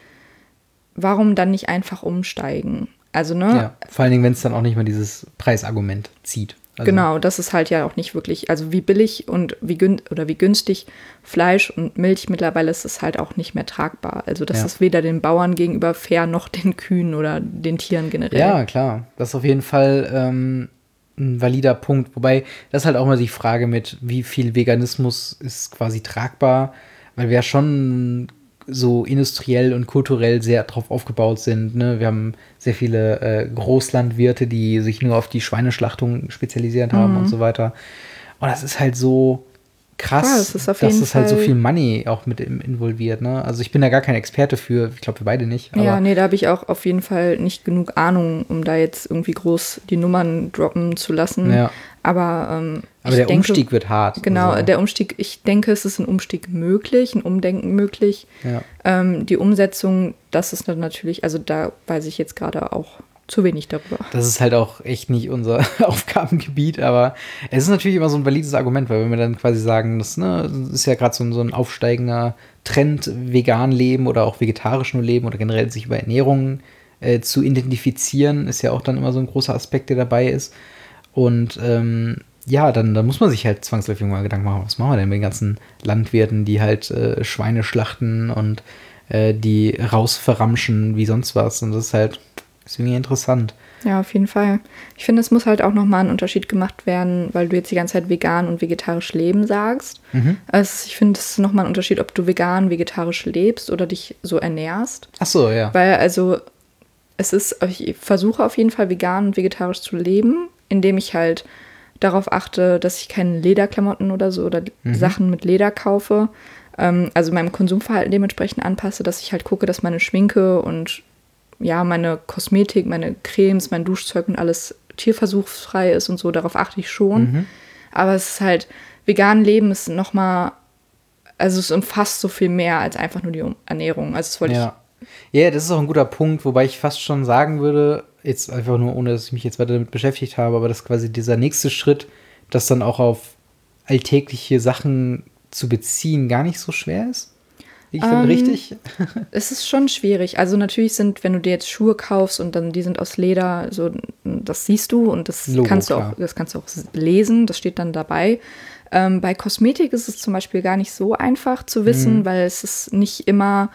warum dann nicht einfach umsteigen? Also, ne? Ja. Vor allen Dingen, wenn es dann auch nicht mal dieses Preisargument zieht. Also, Genau, das ist halt ja auch nicht wirklich, also wie billig und wie gün oder wie günstig Fleisch und Milch mittlerweile ist es halt auch nicht mehr tragbar. Also das Ja. ist weder den Bauern gegenüber fair noch den Kühen oder den Tieren generell. Ja, klar. Das ist auf jeden Fall ähm, ein valider Punkt. Wobei, das ist halt auch mal die Frage mit, wie viel Veganismus ist quasi tragbar, weil wir ja schon so industriell und kulturell sehr drauf aufgebaut sind. Ne? Wir haben sehr viele äh, Großlandwirte, die sich nur auf die Schweineschlachtung spezialisiert haben und so weiter. Und das ist halt so, krass, Klar, das ist auf dass jeden es halt so Fall- viel Money auch mit im- involviert. Ne? Also ich bin da gar kein Experte für, ich glaube wir beide nicht. Aber Ja, nee, da habe ich auch auf jeden Fall nicht genug Ahnung, um da jetzt irgendwie groß die Nummern droppen zu lassen. Ja. Aber, ähm, Aber ich der denke, Umstieg wird hart. Genau, also, der Umstieg, ich denke, es ist ein Umstieg möglich, ein Umdenken möglich. Ja. Ähm, die Umsetzung, das ist dann natürlich, also da weiß ich jetzt gerade auch zu wenig darüber. Das ist halt auch echt nicht unser Aufgabengebiet, aber es ist natürlich immer so ein valides Argument, weil wenn wir dann quasi sagen, das, ne, das ist ja gerade so, ein- so ein aufsteigender Trend, vegan leben oder auch vegetarisch nur leben oder generell sich über Ernährung äh, zu identifizieren, ist ja auch dann immer so ein großer Aspekt, der dabei ist. Und ähm, ja, dann, dann muss man sich halt zwangsläufig mal Gedanken machen, was machen wir denn mit den ganzen Landwirten, die halt äh, Schweine schlachten und äh, die rausverramschen wie sonst was. Und das ist halt deswegen interessant. Ja, auf jeden Fall. Ich finde, es muss halt auch nochmal ein Unterschied gemacht werden, weil du jetzt die ganze Zeit vegan und vegetarisch leben sagst. Mhm. Also ich finde, es ist nochmal ein Unterschied, ob du vegan, vegetarisch lebst oder dich so ernährst. Ach so, ja. Weil also es ist, ich versuche auf jeden Fall vegan und vegetarisch zu leben, indem ich halt darauf achte, dass ich keine Lederklamotten oder so oder Mhm. Sachen mit Leder kaufe. Ähm, also meinem Konsumverhalten dementsprechend anpasse, dass ich halt gucke, dass meine Schminke und ja, meine Kosmetik, meine Cremes, mein Duschzeug und alles tierversuchsfrei ist und so, darauf achte ich schon. Mhm. Aber es ist halt, vegan leben ist nochmal, also es umfasst so viel mehr als einfach nur die Um- Ernährung. Also das wollte Ja. Ja, das ist auch ein guter Punkt, wobei ich fast schon sagen würde, jetzt einfach nur, ohne dass ich mich jetzt weiter damit beschäftigt habe, aber dass quasi dieser nächste Schritt, das dann auch auf alltägliche Sachen zu beziehen, gar nicht so schwer ist. Liege ich dann Ähm, richtig? ich, es ist schon schwierig. Also natürlich sind, wenn du dir jetzt Schuhe kaufst und dann die sind aus Leder, so das siehst du und das Logo, kannst du klar. auch, das kannst du auch lesen, das steht dann dabei. Ähm, bei Kosmetik ist es zum Beispiel gar nicht so einfach zu wissen, Mhm. weil es ist nicht immer,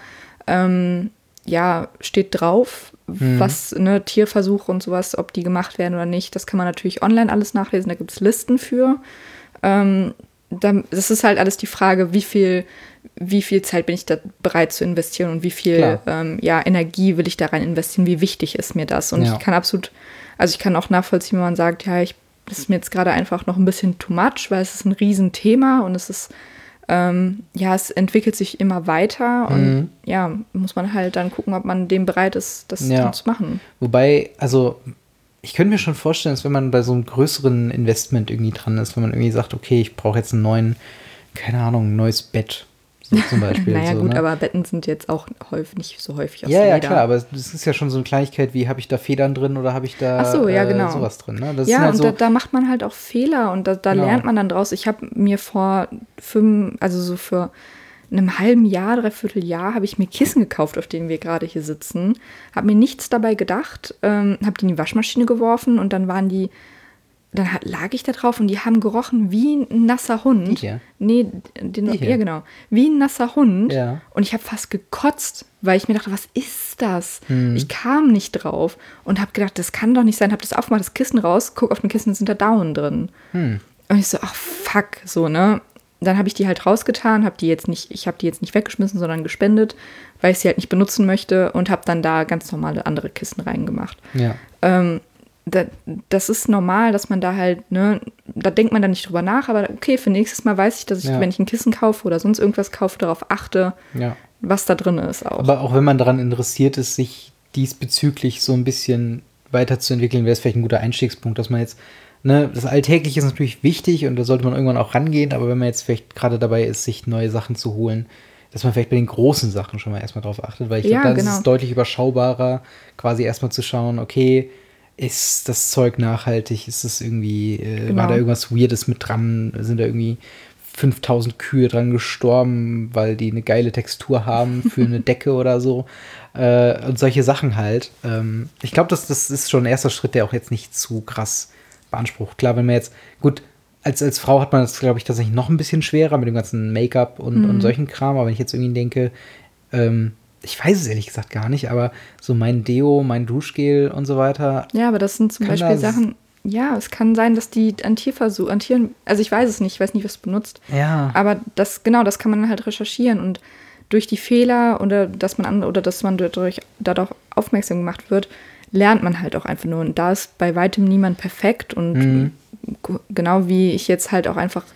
ähm, ja, steht drauf, Mhm. was, ne, Tierversuche und sowas, ob die gemacht werden oder nicht. Das kann man natürlich online alles nachlesen, da gibt es Listen für. Ähm, dann, das ist halt alles die Frage, wie viel, wie viel Zeit bin ich da bereit zu investieren und wie viel Klar. ähm, ja, Energie will ich da rein investieren, wie wichtig ist mir das. Und Ja. ich kann absolut, also ich kann auch nachvollziehen, wenn man sagt, ja, ich, das ist mir jetzt gerade einfach noch ein bisschen too much, weil es ist ein Riesenthema und es ist, ähm, ja, es entwickelt sich immer weiter und Mhm. ja, muss man halt dann gucken, ob man dem bereit ist, das Ja. dann zu machen. Wobei, also ich könnte mir schon vorstellen, dass wenn man bei so einem größeren Investment irgendwie dran ist, wenn man irgendwie sagt, okay, ich brauche jetzt einen neuen, keine Ahnung, ein neues Bett, so zum Beispiel. Naja, so, gut, ne? aber Betten sind jetzt auch häufig, nicht so häufig aus Ja, Leder. ja, klar, aber es ist ja schon so eine Kleinigkeit wie, habe ich da Federn drin oder habe ich da Ach so, ja, äh, genau. sowas drin. Ne? Das Ja, sind halt und so, da, da macht man halt auch Fehler und da, da Genau. lernt man dann draus. Ich habe mir vor fünf, also so für einem halben Jahr, dreiviertel Jahr, habe ich mir Kissen gekauft, auf denen wir gerade hier sitzen. Habe mir nichts dabei gedacht, ähm, habe die in die Waschmaschine geworfen und dann waren die, dann hat, lag ich da drauf und die haben gerochen wie ein nasser Hund. Die hier? Nee, den, Die hier? ja genau, wie ein nasser Hund. Ja. Und ich habe fast gekotzt, weil ich mir dachte, was ist das? Hm. Ich kam nicht drauf und habe gedacht, das kann doch nicht sein. Habe das aufgemacht, das Kissen raus, guck auf dem Kissen, sind da Daunen drin. hm. Und ich so, ach fuck, so, ne? Dann habe ich die halt rausgetan, habe die jetzt nicht, ich habe die jetzt nicht weggeschmissen, sondern gespendet, weil ich sie halt nicht benutzen möchte und habe dann da ganz normale andere Kissen reingemacht. Ja. Ähm, da, das ist normal, dass man da halt, ne, da denkt man dann nicht drüber nach, aber okay, für nächstes Mal weiß ich, dass ich, Ja. wenn ich ein Kissen kaufe oder sonst irgendwas kaufe, darauf achte, Ja. was da drin ist auch. Aber auch wenn man daran interessiert ist, sich diesbezüglich so ein bisschen weiterzuentwickeln, wäre es vielleicht ein guter Einstiegspunkt, dass man jetzt, ne, das Alltägliche ist natürlich wichtig und da sollte man irgendwann auch rangehen, aber wenn man jetzt vielleicht gerade dabei ist, sich neue Sachen zu holen, dass man vielleicht bei den großen Sachen schon mal erstmal drauf achtet, weil ich Ja, glaube, da genau. ist es deutlich überschaubarer, quasi erstmal zu schauen, okay, ist das Zeug nachhaltig, ist es irgendwie, äh, Genau. war da irgendwas Weirdes mit dran, sind da irgendwie fünftausend Kühe dran gestorben, weil die eine geile Textur haben für eine Decke oder so. Äh, und solche Sachen halt. Ähm, ich glaube, das, das ist schon ein erster Schritt, der auch jetzt nicht zu krass beansprucht. Klar, wenn man jetzt, gut, als, als Frau hat man das, glaube ich, tatsächlich noch ein bisschen schwerer mit dem ganzen Make-up und, Mhm. und solchen Kram. Aber wenn ich jetzt irgendwie denke, ähm, ich weiß es ehrlich gesagt gar nicht, aber so mein Deo, mein Duschgel und so weiter. Ja, aber das sind zum Kann Beispiel das- Sachen, ja, es kann sein, dass die an Tierversuch, an Tieren, also ich weiß es nicht, ich weiß nicht, was es benutzt, Ja. aber das, genau, das kann man halt recherchieren und durch die Fehler oder dass man an, oder dass man dadurch, dadurch aufmerksam gemacht wird, lernt man halt auch einfach nur. Und da ist bei weitem niemand perfekt und Mhm. g- genau wie ich jetzt halt auch einfach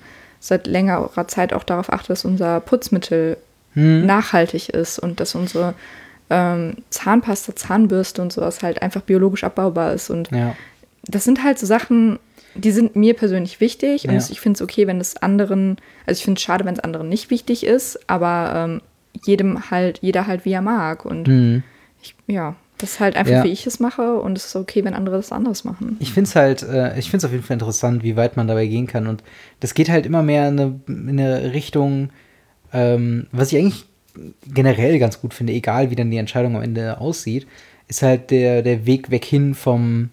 seit längerer Zeit auch darauf achte, dass unser Putzmittel hm. nachhaltig ist und dass unsere ähm, Zahnpasta, Zahnbürste und sowas halt einfach biologisch abbaubar ist. Und ja. das sind halt so Sachen, die sind mir persönlich wichtig. Und ja. ich finde es okay, wenn es anderen, also ich finde es schade, wenn es anderen nicht wichtig ist, aber ähm, jedem halt, jeder halt, wie er mag. Und hm. ich, ja, das ist halt einfach, ja. wie ich es mache, und es ist okay, wenn andere das anderes machen. Ich finde es halt, äh, ich finde es auf jeden Fall interessant, wie weit man dabei gehen kann. Und das geht halt immer mehr in eine, in eine Richtung, ähm, was ich eigentlich generell ganz gut finde, egal wie dann die Entscheidung am Ende aussieht, ist halt der, der Weg weg hin vom,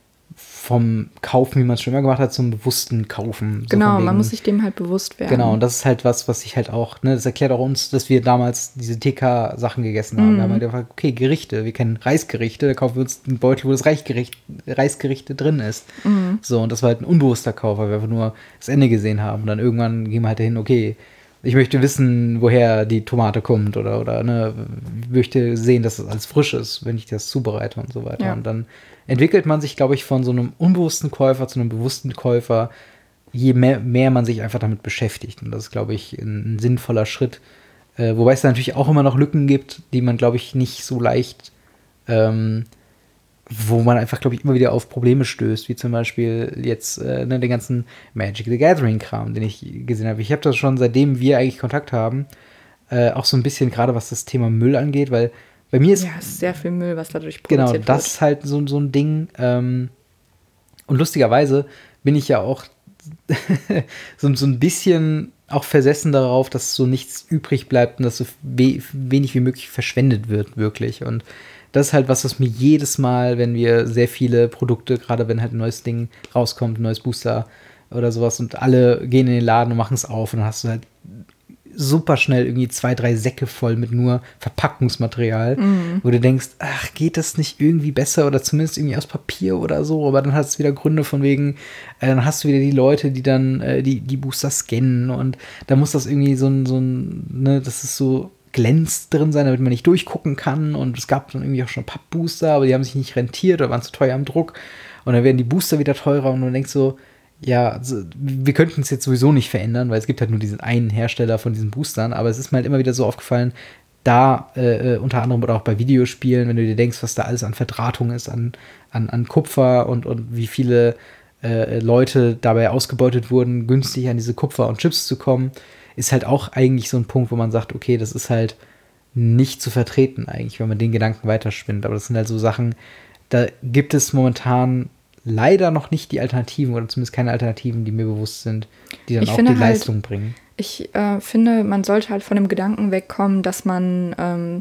vom Kaufen, wie man es schon immer gemacht hat, zum bewussten Kaufen. So genau, wegen, man muss sich dem halt bewusst werden. Genau, und das ist halt was, was ich halt auch, ne, das erklärt auch uns, dass wir damals diese T K-Sachen gegessen haben. Mm. Wir haben halt einfach, okay, Gerichte, wir kennen Reisgerichte, da kaufen wir uns einen Beutel, wo das Reisgericht, Reisgerichte drin ist. Mm. So, und das war halt ein unbewusster Kauf, weil wir einfach nur das Ende gesehen haben. Und dann irgendwann gehen wir halt dahin, okay, ich möchte wissen, woher die Tomate kommt oder, oder ne, ich möchte sehen, dass das alles frisch ist, wenn ich das zubereite und so weiter. Ja. Und dann entwickelt man sich, glaube ich, von so einem unbewussten Käufer zu einem bewussten Käufer, je mehr, mehr man sich einfach damit beschäftigt. Und das ist, glaube ich, ein, ein sinnvoller Schritt. Äh, wobei es da natürlich auch immer noch Lücken gibt, die man, glaube ich, nicht so leicht, ähm, wo man einfach, glaube ich, immer wieder auf Probleme stößt, wie zum Beispiel jetzt äh, ne, den ganzen Magic the Gathering-Kram, den ich gesehen habe. Ich habe das schon, seitdem wir eigentlich Kontakt haben, äh, auch so ein bisschen, gerade was das Thema Müll angeht, weil bei mir ist... Ja, es ist sehr viel Müll, was dadurch produziert wird. Genau, das ist halt so, so ein Ding. Ähm, und lustigerweise bin ich ja auch so, so ein bisschen auch versessen darauf, dass so nichts übrig bleibt und dass so we- wenig wie möglich verschwendet wird, wirklich. Und das ist halt was, was mir jedes Mal, wenn wir sehr viele Produkte, gerade wenn halt ein neues Ding rauskommt, ein neues Booster oder sowas, und alle gehen in den Laden und machen es auf, und dann hast du halt super schnell irgendwie zwei, drei Säcke voll mit nur Verpackungsmaterial, mhm. wo du denkst, ach, geht das nicht irgendwie besser oder zumindest irgendwie aus Papier oder so, aber dann hast du wieder Gründe von wegen, äh, dann hast du wieder die Leute, die dann äh, die, die Booster scannen, und da muss das irgendwie so ein, so ein, ne, das ist so glänzt drin sein, damit man nicht durchgucken kann, und es gab dann irgendwie auch schon Pappbooster, aber die haben sich nicht rentiert oder waren zu teuer am Druck, und dann werden die Booster wieder teurer, und du denkst so, ja, also, wir könnten es jetzt sowieso nicht verändern, weil es gibt halt nur diesen einen Hersteller von diesen Boostern, aber es ist mir halt immer wieder so aufgefallen, da äh, unter anderem oder auch bei Videospielen, wenn du dir denkst, was da alles an Verdrahtung ist, an, an, an Kupfer und, und wie viele äh, Leute dabei ausgebeutet wurden, günstig an diese Kupfer und Chips zu kommen, ist halt auch eigentlich so ein Punkt, wo man sagt, okay, das ist halt nicht zu vertreten eigentlich, wenn man den Gedanken weiterspinnt. Aber das sind halt so Sachen, da gibt es momentan leider noch nicht die Alternativen oder zumindest keine Alternativen, die mir bewusst sind, die dann ich auch finde die halt, Leistung bringen. Ich äh, finde, man sollte halt von dem Gedanken wegkommen, dass man, ähm,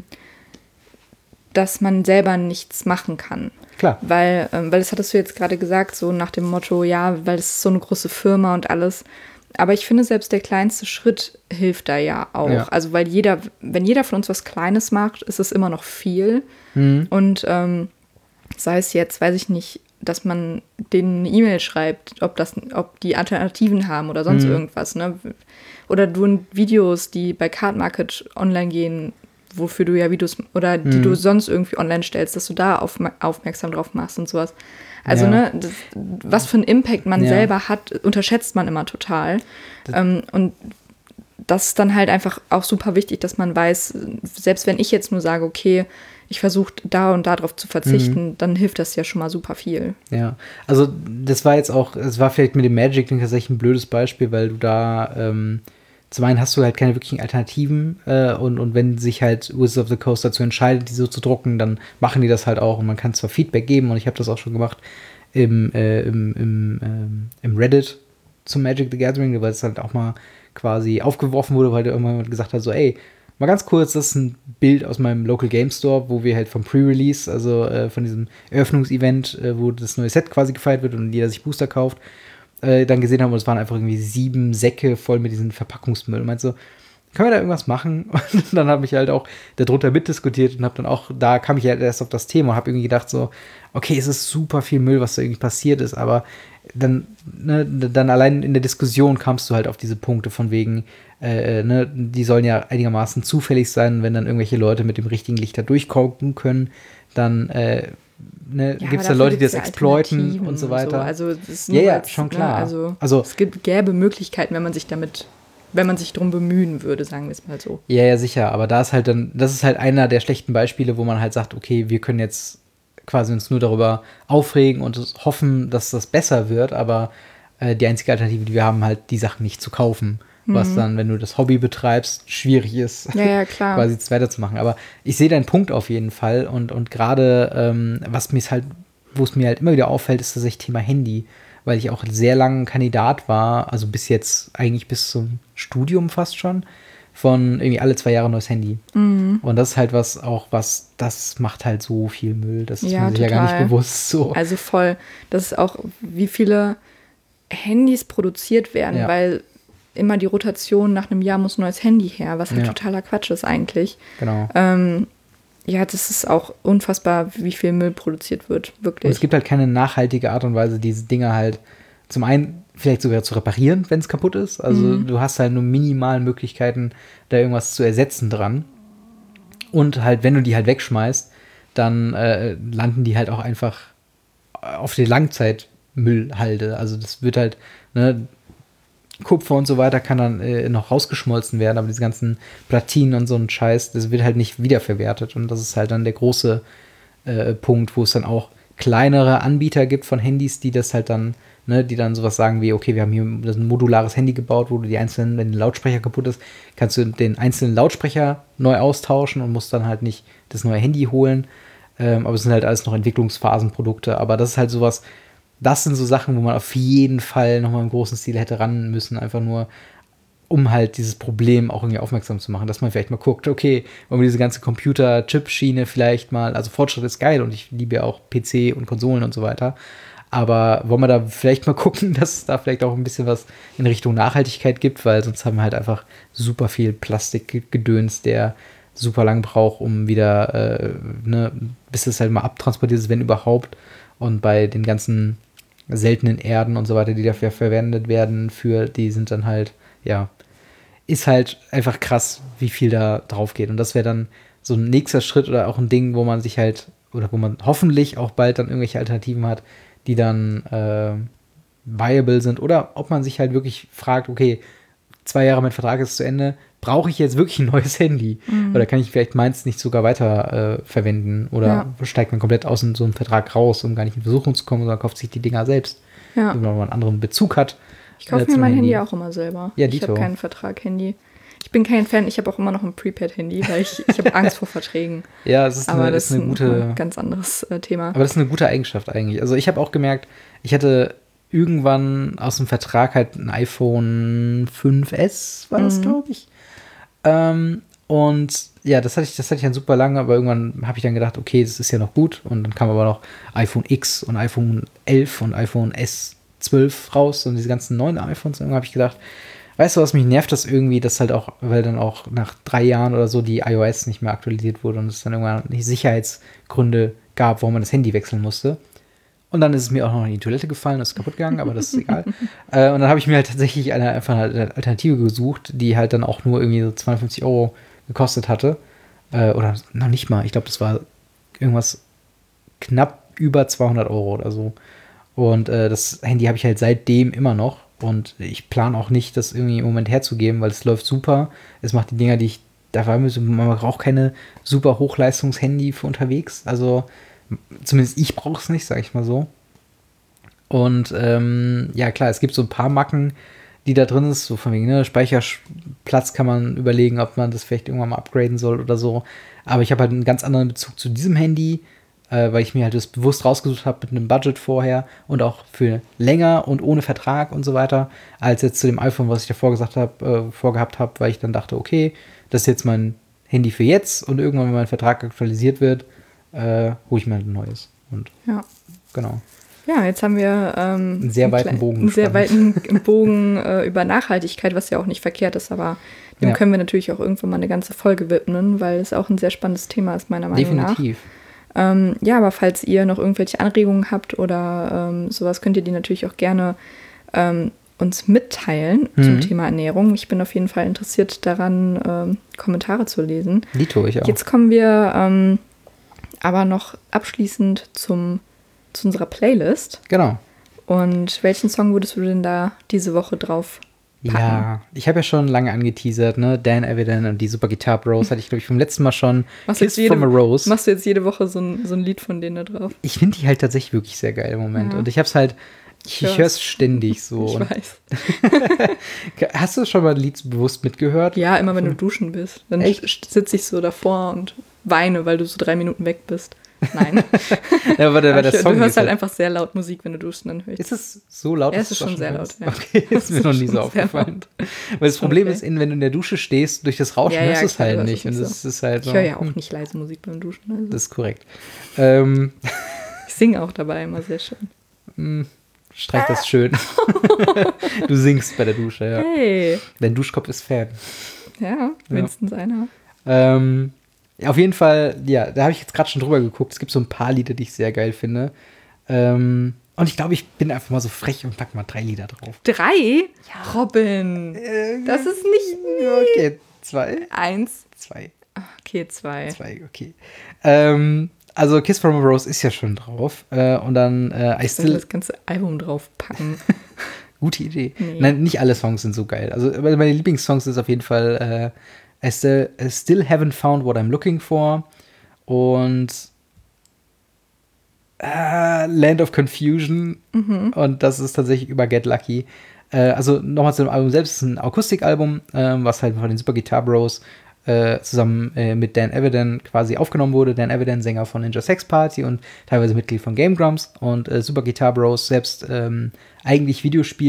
dass man selber nichts machen kann. Klar. Weil, ähm, weil das hattest du jetzt gerade gesagt, so nach dem Motto, ja, weil es ist so eine große Firma und alles. Aber ich finde, selbst der kleinste Schritt hilft da ja auch. Ja. Also, weil jeder, wenn jeder von uns was Kleines macht, ist es immer noch viel. Mhm. Und ähm, sei es jetzt, weiß ich nicht, dass man denen eine E-Mail schreibt, ob das, ob die Alternativen haben oder sonst mhm. irgendwas, ne? Oder du in Videos, die bei Card Market online gehen, wofür du ja Videos oder die mhm. du sonst irgendwie online stellst, dass du da auf, aufmerksam drauf machst und sowas. Also, ja. ne, das, was für einen Impact man ja. selber hat, unterschätzt man immer total. Ähm, und das ist dann halt einfach auch super wichtig, dass man weiß, selbst wenn ich jetzt nur sage, okay, ich versuche da und da drauf zu verzichten, mhm. dann hilft das ja schon mal super viel. Ja, also das war jetzt auch, es war vielleicht mit dem Magic tatsächlich ein blödes Beispiel, weil du da, ähm, zum einen hast du halt keine wirklichen Alternativen äh, und, und wenn sich halt Wizards of the Coast dazu entscheidet, die so zu drucken, dann machen die das halt auch, und man kann zwar Feedback geben, und ich habe das auch schon gemacht im, äh, im, im, ähm, im Reddit zum Magic the Gathering, weil es halt auch mal quasi aufgeworfen wurde, weil der irgendwann gesagt hat, so ey, mal ganz kurz, das ist ein Bild aus meinem Local Game Store, wo wir halt vom Pre-Release, also äh, von diesem Eröffnungsevent, äh, wo das neue Set quasi gefeiert wird und jeder sich Booster kauft, äh, dann gesehen haben, und es waren einfach irgendwie sieben Säcke voll mit diesem Verpackungsmüll. Und meinte so, können wir da irgendwas machen? Und dann habe ich halt auch darunter mitdiskutiert und habe dann auch, da kam ich halt erst auf das Thema und habe irgendwie gedacht so, okay, es ist super viel Müll, was da irgendwie passiert ist, aber dann, ne, dann allein in der Diskussion kamst du halt auf diese Punkte von wegen, äh, ne, die sollen ja einigermaßen zufällig sein, wenn dann irgendwelche Leute mit dem richtigen Licht da durchgucken können, dann äh, ne, Ja, gibt es aber da Leute, die dafür das gibt's ja exploiten Alternativen und so weiter. So. Also das ist Ja, nur ja, als, schon ne, klar. Also, Also es gibt, gäbe Möglichkeiten, wenn man sich damit, wenn man sich drum bemühen würde, sagen wir es mal so. Ja, ja, sicher, aber da ist halt dann, das ist halt einer der schlechten Beispiele, wo man halt sagt, okay, wir können jetzt quasi uns nur darüber aufregen und hoffen, dass das besser wird, aber äh, die einzige Alternative, die wir haben, halt die Sachen nicht zu kaufen, mhm. was dann, wenn du das Hobby betreibst, schwierig ist, ja, ja, klar. quasi jetzt weiterzumachen. Aber ich sehe deinen Punkt auf jeden Fall und, und gerade, ähm, was mir halt, wo es mir halt immer wieder auffällt, ist tatsächlich Thema Handy, weil ich auch sehr lange Kandidat war, also bis jetzt eigentlich bis zum Studium fast schon, von irgendwie alle zwei Jahre neues Handy. Mhm. Und das ist halt was auch, was, das macht halt so viel Müll, das ist ja, man sich total. ja gar nicht bewusst so. Also voll, das ist auch, wie viele Handys produziert werden, Ja. weil immer die Rotation nach einem Jahr muss ein neues Handy her, was halt Ja. totaler Quatsch ist eigentlich. Genau. Ähm, ja, das ist auch unfassbar, wie viel Müll produziert wird, wirklich. Und es gibt halt keine nachhaltige Art und Weise, diese Dinger halt zum einen vielleicht sogar zu reparieren, wenn es kaputt ist. Also mhm. du hast halt nur minimal Möglichkeiten, da irgendwas zu ersetzen dran. Und halt, wenn du die halt wegschmeißt, dann äh, landen die halt auch einfach auf der Langzeitmüllhalde. Also das wird halt, ne, Kupfer und so weiter kann dann äh, noch rausgeschmolzen werden, aber diese ganzen Platinen und so ein Scheiß, das wird halt nicht wiederverwertet. Und das ist halt dann der große äh, Punkt, wo es dann auch kleinere Anbieter gibt von Handys, die das halt dann, ne, die dann sowas sagen wie, okay, wir haben hier das ein modulares Handy gebaut, wo du die einzelnen, wenn der Lautsprecher kaputt ist, kannst du den einzelnen Lautsprecher neu austauschen und musst dann halt nicht das neue Handy holen. Ähm, aber es sind halt alles noch Entwicklungsphasenprodukte. Aber das ist halt sowas, das sind so Sachen, wo man auf jeden Fall nochmal im großen Stil hätte ran müssen, einfach nur, um halt dieses Problem auch irgendwie aufmerksam zu machen, dass man vielleicht mal guckt, okay, wollen wir diese ganze Computer-Chip-Schiene vielleicht mal, also Fortschritt ist geil und ich liebe ja auch P C und Konsolen und so weiter, aber wollen wir da vielleicht mal gucken, dass es da vielleicht auch ein bisschen was in Richtung Nachhaltigkeit gibt, weil sonst haben wir halt einfach super viel Plastikgedöns, der super lang braucht, um wieder, äh, ne, bis es halt mal abtransportiert ist, wenn überhaupt. Und bei den ganzen seltenen Erden und so weiter, die dafür verwendet werden, für die sind dann halt, ja, ist halt einfach krass, wie viel da drauf geht. Und das wäre dann so ein nächster Schritt oder auch ein Ding, wo man sich halt, oder wo man hoffentlich auch bald dann irgendwelche Alternativen hat, die dann äh, viable sind. Oder ob man sich halt wirklich fragt, okay, zwei Jahre mein Vertrag ist zu Ende, brauche ich jetzt wirklich ein neues Handy? Mhm. Oder kann ich vielleicht meins nicht sogar weiter äh, verwenden? Oder ja. steigt man komplett aus in so einem Vertrag raus, um gar nicht in Versuchung zu kommen, oder kauft sich die Dinger selbst, ja. wenn man einen anderen Bezug hat. Ich kaufe äh, mir mein Handy. Handy auch immer selber. Ja, ich habe keinen Vertrag-Handy. Ich bin kein Fan, ich habe auch immer noch ein Prepaid-Handy, weil ich, ich habe Angst vor Verträgen. Ja, es ist aber eine, das ist eine gute, ein ganz anderes äh, Thema. Aber das ist eine gute Eigenschaft eigentlich. Also ich habe auch gemerkt, ich hatte irgendwann aus dem Vertrag halt ein iPhone fünf S, war das, mhm. glaube ich. Ähm, und ja, das hatte ich, das hatte ich dann super lange, aber irgendwann habe ich dann gedacht, okay, das ist ja noch gut. Und dann kam aber noch iPhone X und iPhone elf und iPhone S zwölf raus und diese ganzen neuen iPhones. Und irgendwann habe ich gedacht, weißt du was, mich nervt das irgendwie, dass halt auch, weil dann auch nach drei Jahren oder so die iOS nicht mehr aktualisiert wurde und es dann irgendwann Sicherheitsgründe gab, warum man das Handy wechseln musste. Und dann ist es mir auch noch in die Toilette gefallen, ist kaputt gegangen, aber das ist egal. äh, und dann habe ich mir halt tatsächlich eine, einfach eine Alternative gesucht, die halt dann auch nur irgendwie so zweihundertfünfzig Euro gekostet hatte. Äh, oder noch nicht mal, ich glaube, das war irgendwas knapp über zweihundert Euro oder so. Und äh, das Handy habe ich halt seitdem immer noch. Und ich plane auch nicht, das irgendwie im Moment herzugeben, weil es läuft super. Es macht die Dinger, die ich dabei müsse. Man braucht keine super Hochleistungs-Handy für unterwegs. Also zumindest ich brauche es nicht, sage ich mal so. Und ähm, ja, klar, es gibt so ein paar Macken, die da drin ist. So von wegen, ne, Speicherplatz kann man überlegen, ob man das vielleicht irgendwann mal upgraden soll oder so. Aber ich habe halt einen ganz anderen Bezug zu diesem Handy, äh, weil ich mir halt das bewusst rausgesucht habe mit einem Budget vorher und auch für länger und ohne Vertrag und so weiter, als jetzt zu dem iPhone, was ich davor gesagt habe, äh, vorgehabt habe, weil ich dann dachte, okay, das ist jetzt mein Handy für jetzt und irgendwann, wenn mein Vertrag aktualisiert wird, äh, hole ich mir ein neues. Und ja. Genau. Ja, jetzt haben wir ähm, einen sehr weiten Bogen. Einen sehr weiten Bogen äh, über Nachhaltigkeit, was ja auch nicht verkehrt ist, aber dem ja. können wir natürlich auch irgendwann mal eine ganze Folge widmen, weil es auch ein sehr spannendes Thema ist, meiner Meinung Definitiv. nach. Definitiv. Ähm, ja, aber falls ihr noch irgendwelche Anregungen habt oder ähm, sowas, könnt ihr die natürlich auch gerne ähm, uns mitteilen mhm. zum Thema Ernährung. Ich bin auf jeden Fall interessiert daran, ähm, Kommentare zu lesen. Die tue ich auch. Jetzt kommen wir ähm, aber noch abschließend zum, zu unserer Playlist. Genau. Und welchen Song würdest du denn da diese Woche drauf packen? Ja, ich habe ja schon lange angeteasert, ne? Dan Evident und die Super Guitar Bros. Hatte ich, glaube ich, vom letzten Mal schon. Machst du Kiss jetzt jede, from a Rose. Machst du jetzt jede Woche so ein, so ein Lied von denen da drauf? Ich finde die halt tatsächlich wirklich sehr geil im Moment. Ja. Und ich habe es halt, ich, ich höre es ständig so. Ich Und weiß. hast du schon mal ein Lied bewusst mitgehört? Ja, immer wenn du duschen bist. Dann sitze ich so davor und weine, weil du so drei Minuten weg bist. Nein. Ja, aber der, aber der ich, Song du hörst ist halt einfach sehr laut Musik, wenn du duschst, dann höre ich. Ist es so laut? Ja, es ist schon sehr laut. Ja. Okay, ist mir noch nie so aufgefallen. Weil das Problem okay. ist, wenn du in der Dusche stehst, durch das Rauschen Ja, ja, hörst du es klar, halt du hörst nicht. es Und nicht das so. ist halt so. Ich höre ja auch hm, nicht leise Musik beim Duschen. Also. Das ist korrekt. Ähm, Ich singe auch dabei immer sehr schön. hm, streich das schön. Du singst bei der Dusche, ja. Hey. Dein Duschkopf ist Fan. Ja, mindestens ja. einer. Ähm, ja, auf jeden Fall, ja, da habe ich jetzt gerade schon drüber geguckt. Es gibt so ein paar Lieder, die ich sehr geil finde. Ähm, und ich glaube, ich bin einfach mal so frech und pack mal drei Lieder drauf. Drei? Ja. Robin. Äh, Das ist nicht. Okay, zwei. Eins. Zwei. Okay, zwei. Zwei, okay. Ähm, also Kiss from a Rose ist ja schon drauf. Äh, und dann äh, I Still Still. das ganze Album draufpacken. Gute Idee. Nee. Nein, nicht alle Songs sind so geil. Also meine Lieblingssongs ist auf jeden Fall äh, I still, I still haven't found what I'm looking for und äh, Land of Confusion. Mhm. Und das ist tatsächlich über Get Lucky. Äh, also nochmal zu dem Album selbst. Es ist ein Akustikalbum, äh, was halt von den Super Guitar Bros äh, zusammen äh, mit Dan Evident quasi aufgenommen wurde. Dan Evident, Sänger von Ninja Sex Party und teilweise Mitglied von Game Grumps. Und äh, Super Guitar Bros selbst ähm, eigentlich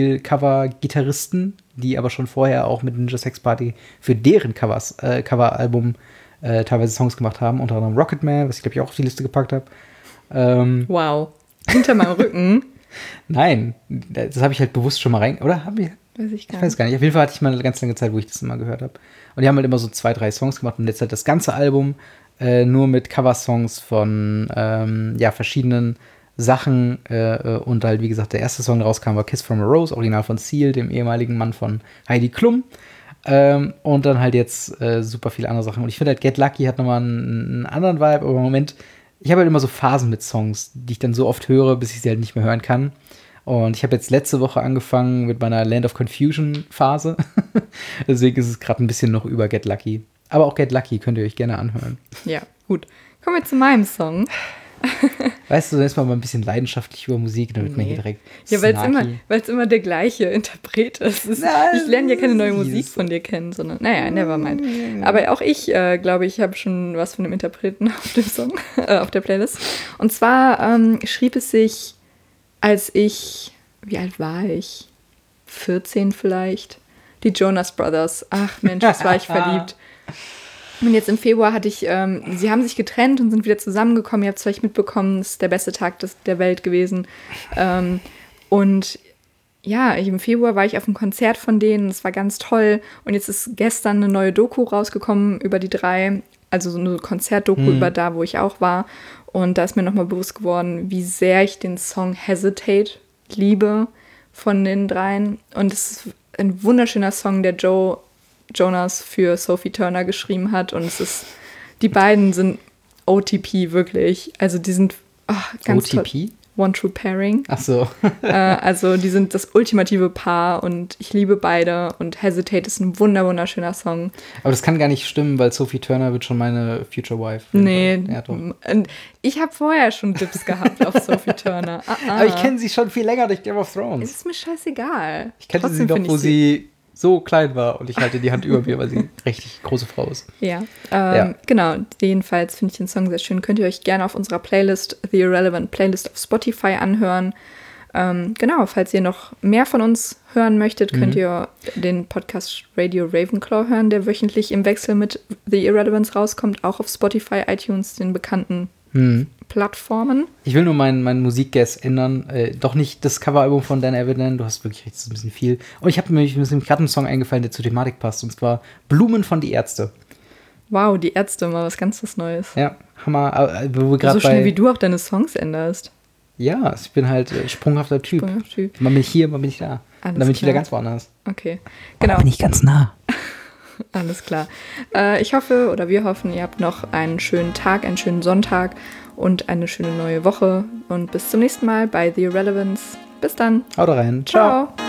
Videospiel-Cover-Gitarristen, die aber schon vorher auch mit Ninja Sex Party für deren Covers, äh, Coveralbum äh, teilweise Songs gemacht haben. Unter anderem Rocketman, was ich glaube ich auch auf die Liste gepackt habe. Ähm, Wow. Hinter meinem Rücken. Nein, das habe ich halt bewusst schon mal rein, oder? Hab ich, Weiß ich gar ich weiß gar nicht. Auf jeden Fall hatte ich mal eine ganz lange Zeit, wo ich das immer gehört habe. Und die haben halt immer so zwei, drei Songs gemacht und jetzt halt das ganze Album äh, nur mit Coversongs von ähm, ja, verschiedenen Sachen äh, und halt, wie gesagt, der erste Song, der rauskam, war Kiss from a Rose, original von Seal, dem ehemaligen Mann von Heidi Klum. Ähm, und dann halt jetzt äh, super viele andere Sachen. Und ich finde halt, Get Lucky hat nochmal einen, einen anderen Vibe, aber im Moment, ich habe halt immer so Phasen mit Songs, die ich dann so oft höre, bis ich sie halt nicht mehr hören kann. Und ich habe jetzt letzte Woche angefangen mit meiner Land of Confusion Phase. Deswegen ist es gerade ein bisschen noch über Get Lucky. Aber auch Get Lucky könnt ihr euch gerne anhören. Ja, gut. Kommen wir zu meinem Song. Weißt du, dann ist man mal ein bisschen leidenschaftlich über Musik, dann wird man Nee. hier direkt Ja, weil es immer, snarky. weil's immer der gleiche Interpret ist. Es ist Nein, ich lerne ja keine neue das ist- Musik von dir kennen, sondern, naja, nevermind. Aber auch ich äh, glaube, ich habe schon was von dem Interpreten auf dem Song, äh, auf der Playlist. Und zwar ähm, schrieb es sich, als ich, wie alt war ich? vierzehn vielleicht? Die Jonas Brothers. Ach Mensch, was war ich verliebt. Und jetzt im Februar hatte ich, ähm, sie haben sich getrennt und sind wieder zusammengekommen. Ihr habt es vielleicht mitbekommen, es ist der beste Tag des, der Welt gewesen. Ähm, und ja, ich, im Februar war ich auf einem Konzert von denen, es war ganz toll. Und jetzt ist gestern eine neue Doku rausgekommen über die drei, also so eine Konzertdoku Mhm. über da, wo ich auch war. Und da ist mir nochmal bewusst geworden, wie sehr ich den Song Hesitate liebe von den dreien. Und es ist ein wunderschöner Song, der Joe Jonas für Sophie Turner geschrieben hat. Und es ist, die beiden sind O T P wirklich. Also die sind ach, ganz O T P? toll. One True Pairing. Ach so. äh, also die sind das ultimative Paar und ich liebe beide. Und Hesitate ist ein wunder wunderschöner Song. Aber das kann gar nicht stimmen, weil Sophie Turner wird schon meine Future Wife. Nee, Ja, doch. und ich habe vorher schon Dips gehabt auf Sophie Turner. Ah, ah. Aber ich kenne sie schon viel länger durch Game of Es Thrones. ist mir scheißegal. Ich kannte Trotzdem sie noch, find wo ich sie so klein war und ich halte die Hand über mir, weil sie eine richtig große Frau ist. Ja, ähm, Ja. genau. Jedenfalls finde ich den Song sehr schön. Könnt ihr euch gerne auf unserer Playlist, The Irrelevant Playlist auf Spotify anhören. Ähm, genau, falls ihr noch mehr von uns hören möchtet, könnt Mhm. ihr den Podcast Radio Ravenclaw hören, der wöchentlich im Wechsel mit The Irrelevance rauskommt, auch auf Spotify, iTunes, den bekannten Hm. Plattformen. Ich will nur meinen mein Musikguess ändern. Äh, doch nicht das Coveralbum von Dan Evident. Du hast wirklich recht, das ist ein bisschen viel. Und ich habe mir, mir ist nämlich gerade ein Song eingefallen, der zur Thematik passt. Und zwar Blumen von Die Ärzte. Wow, die Ärzte, mal was ganz was Neues. Ja, Hammer. Äh, wo wir So gerade schnell bei. wie du auch deine Songs änderst. Ja, ich bin halt äh, sprunghafter Typ. Sprunghafter Typ. Mal bin ich hier, mal bin ich da. Alles Und dann bin ich klar. wieder ganz woanders. Okay, genau. ich ganz nah. Alles klar. Äh, ich hoffe oder wir hoffen, ihr habt noch einen schönen Tag, einen schönen Sonntag und eine schöne neue Woche. Und bis zum nächsten Mal bei The Irrelevance. Bis dann. Haut rein. Ciao. Ciao.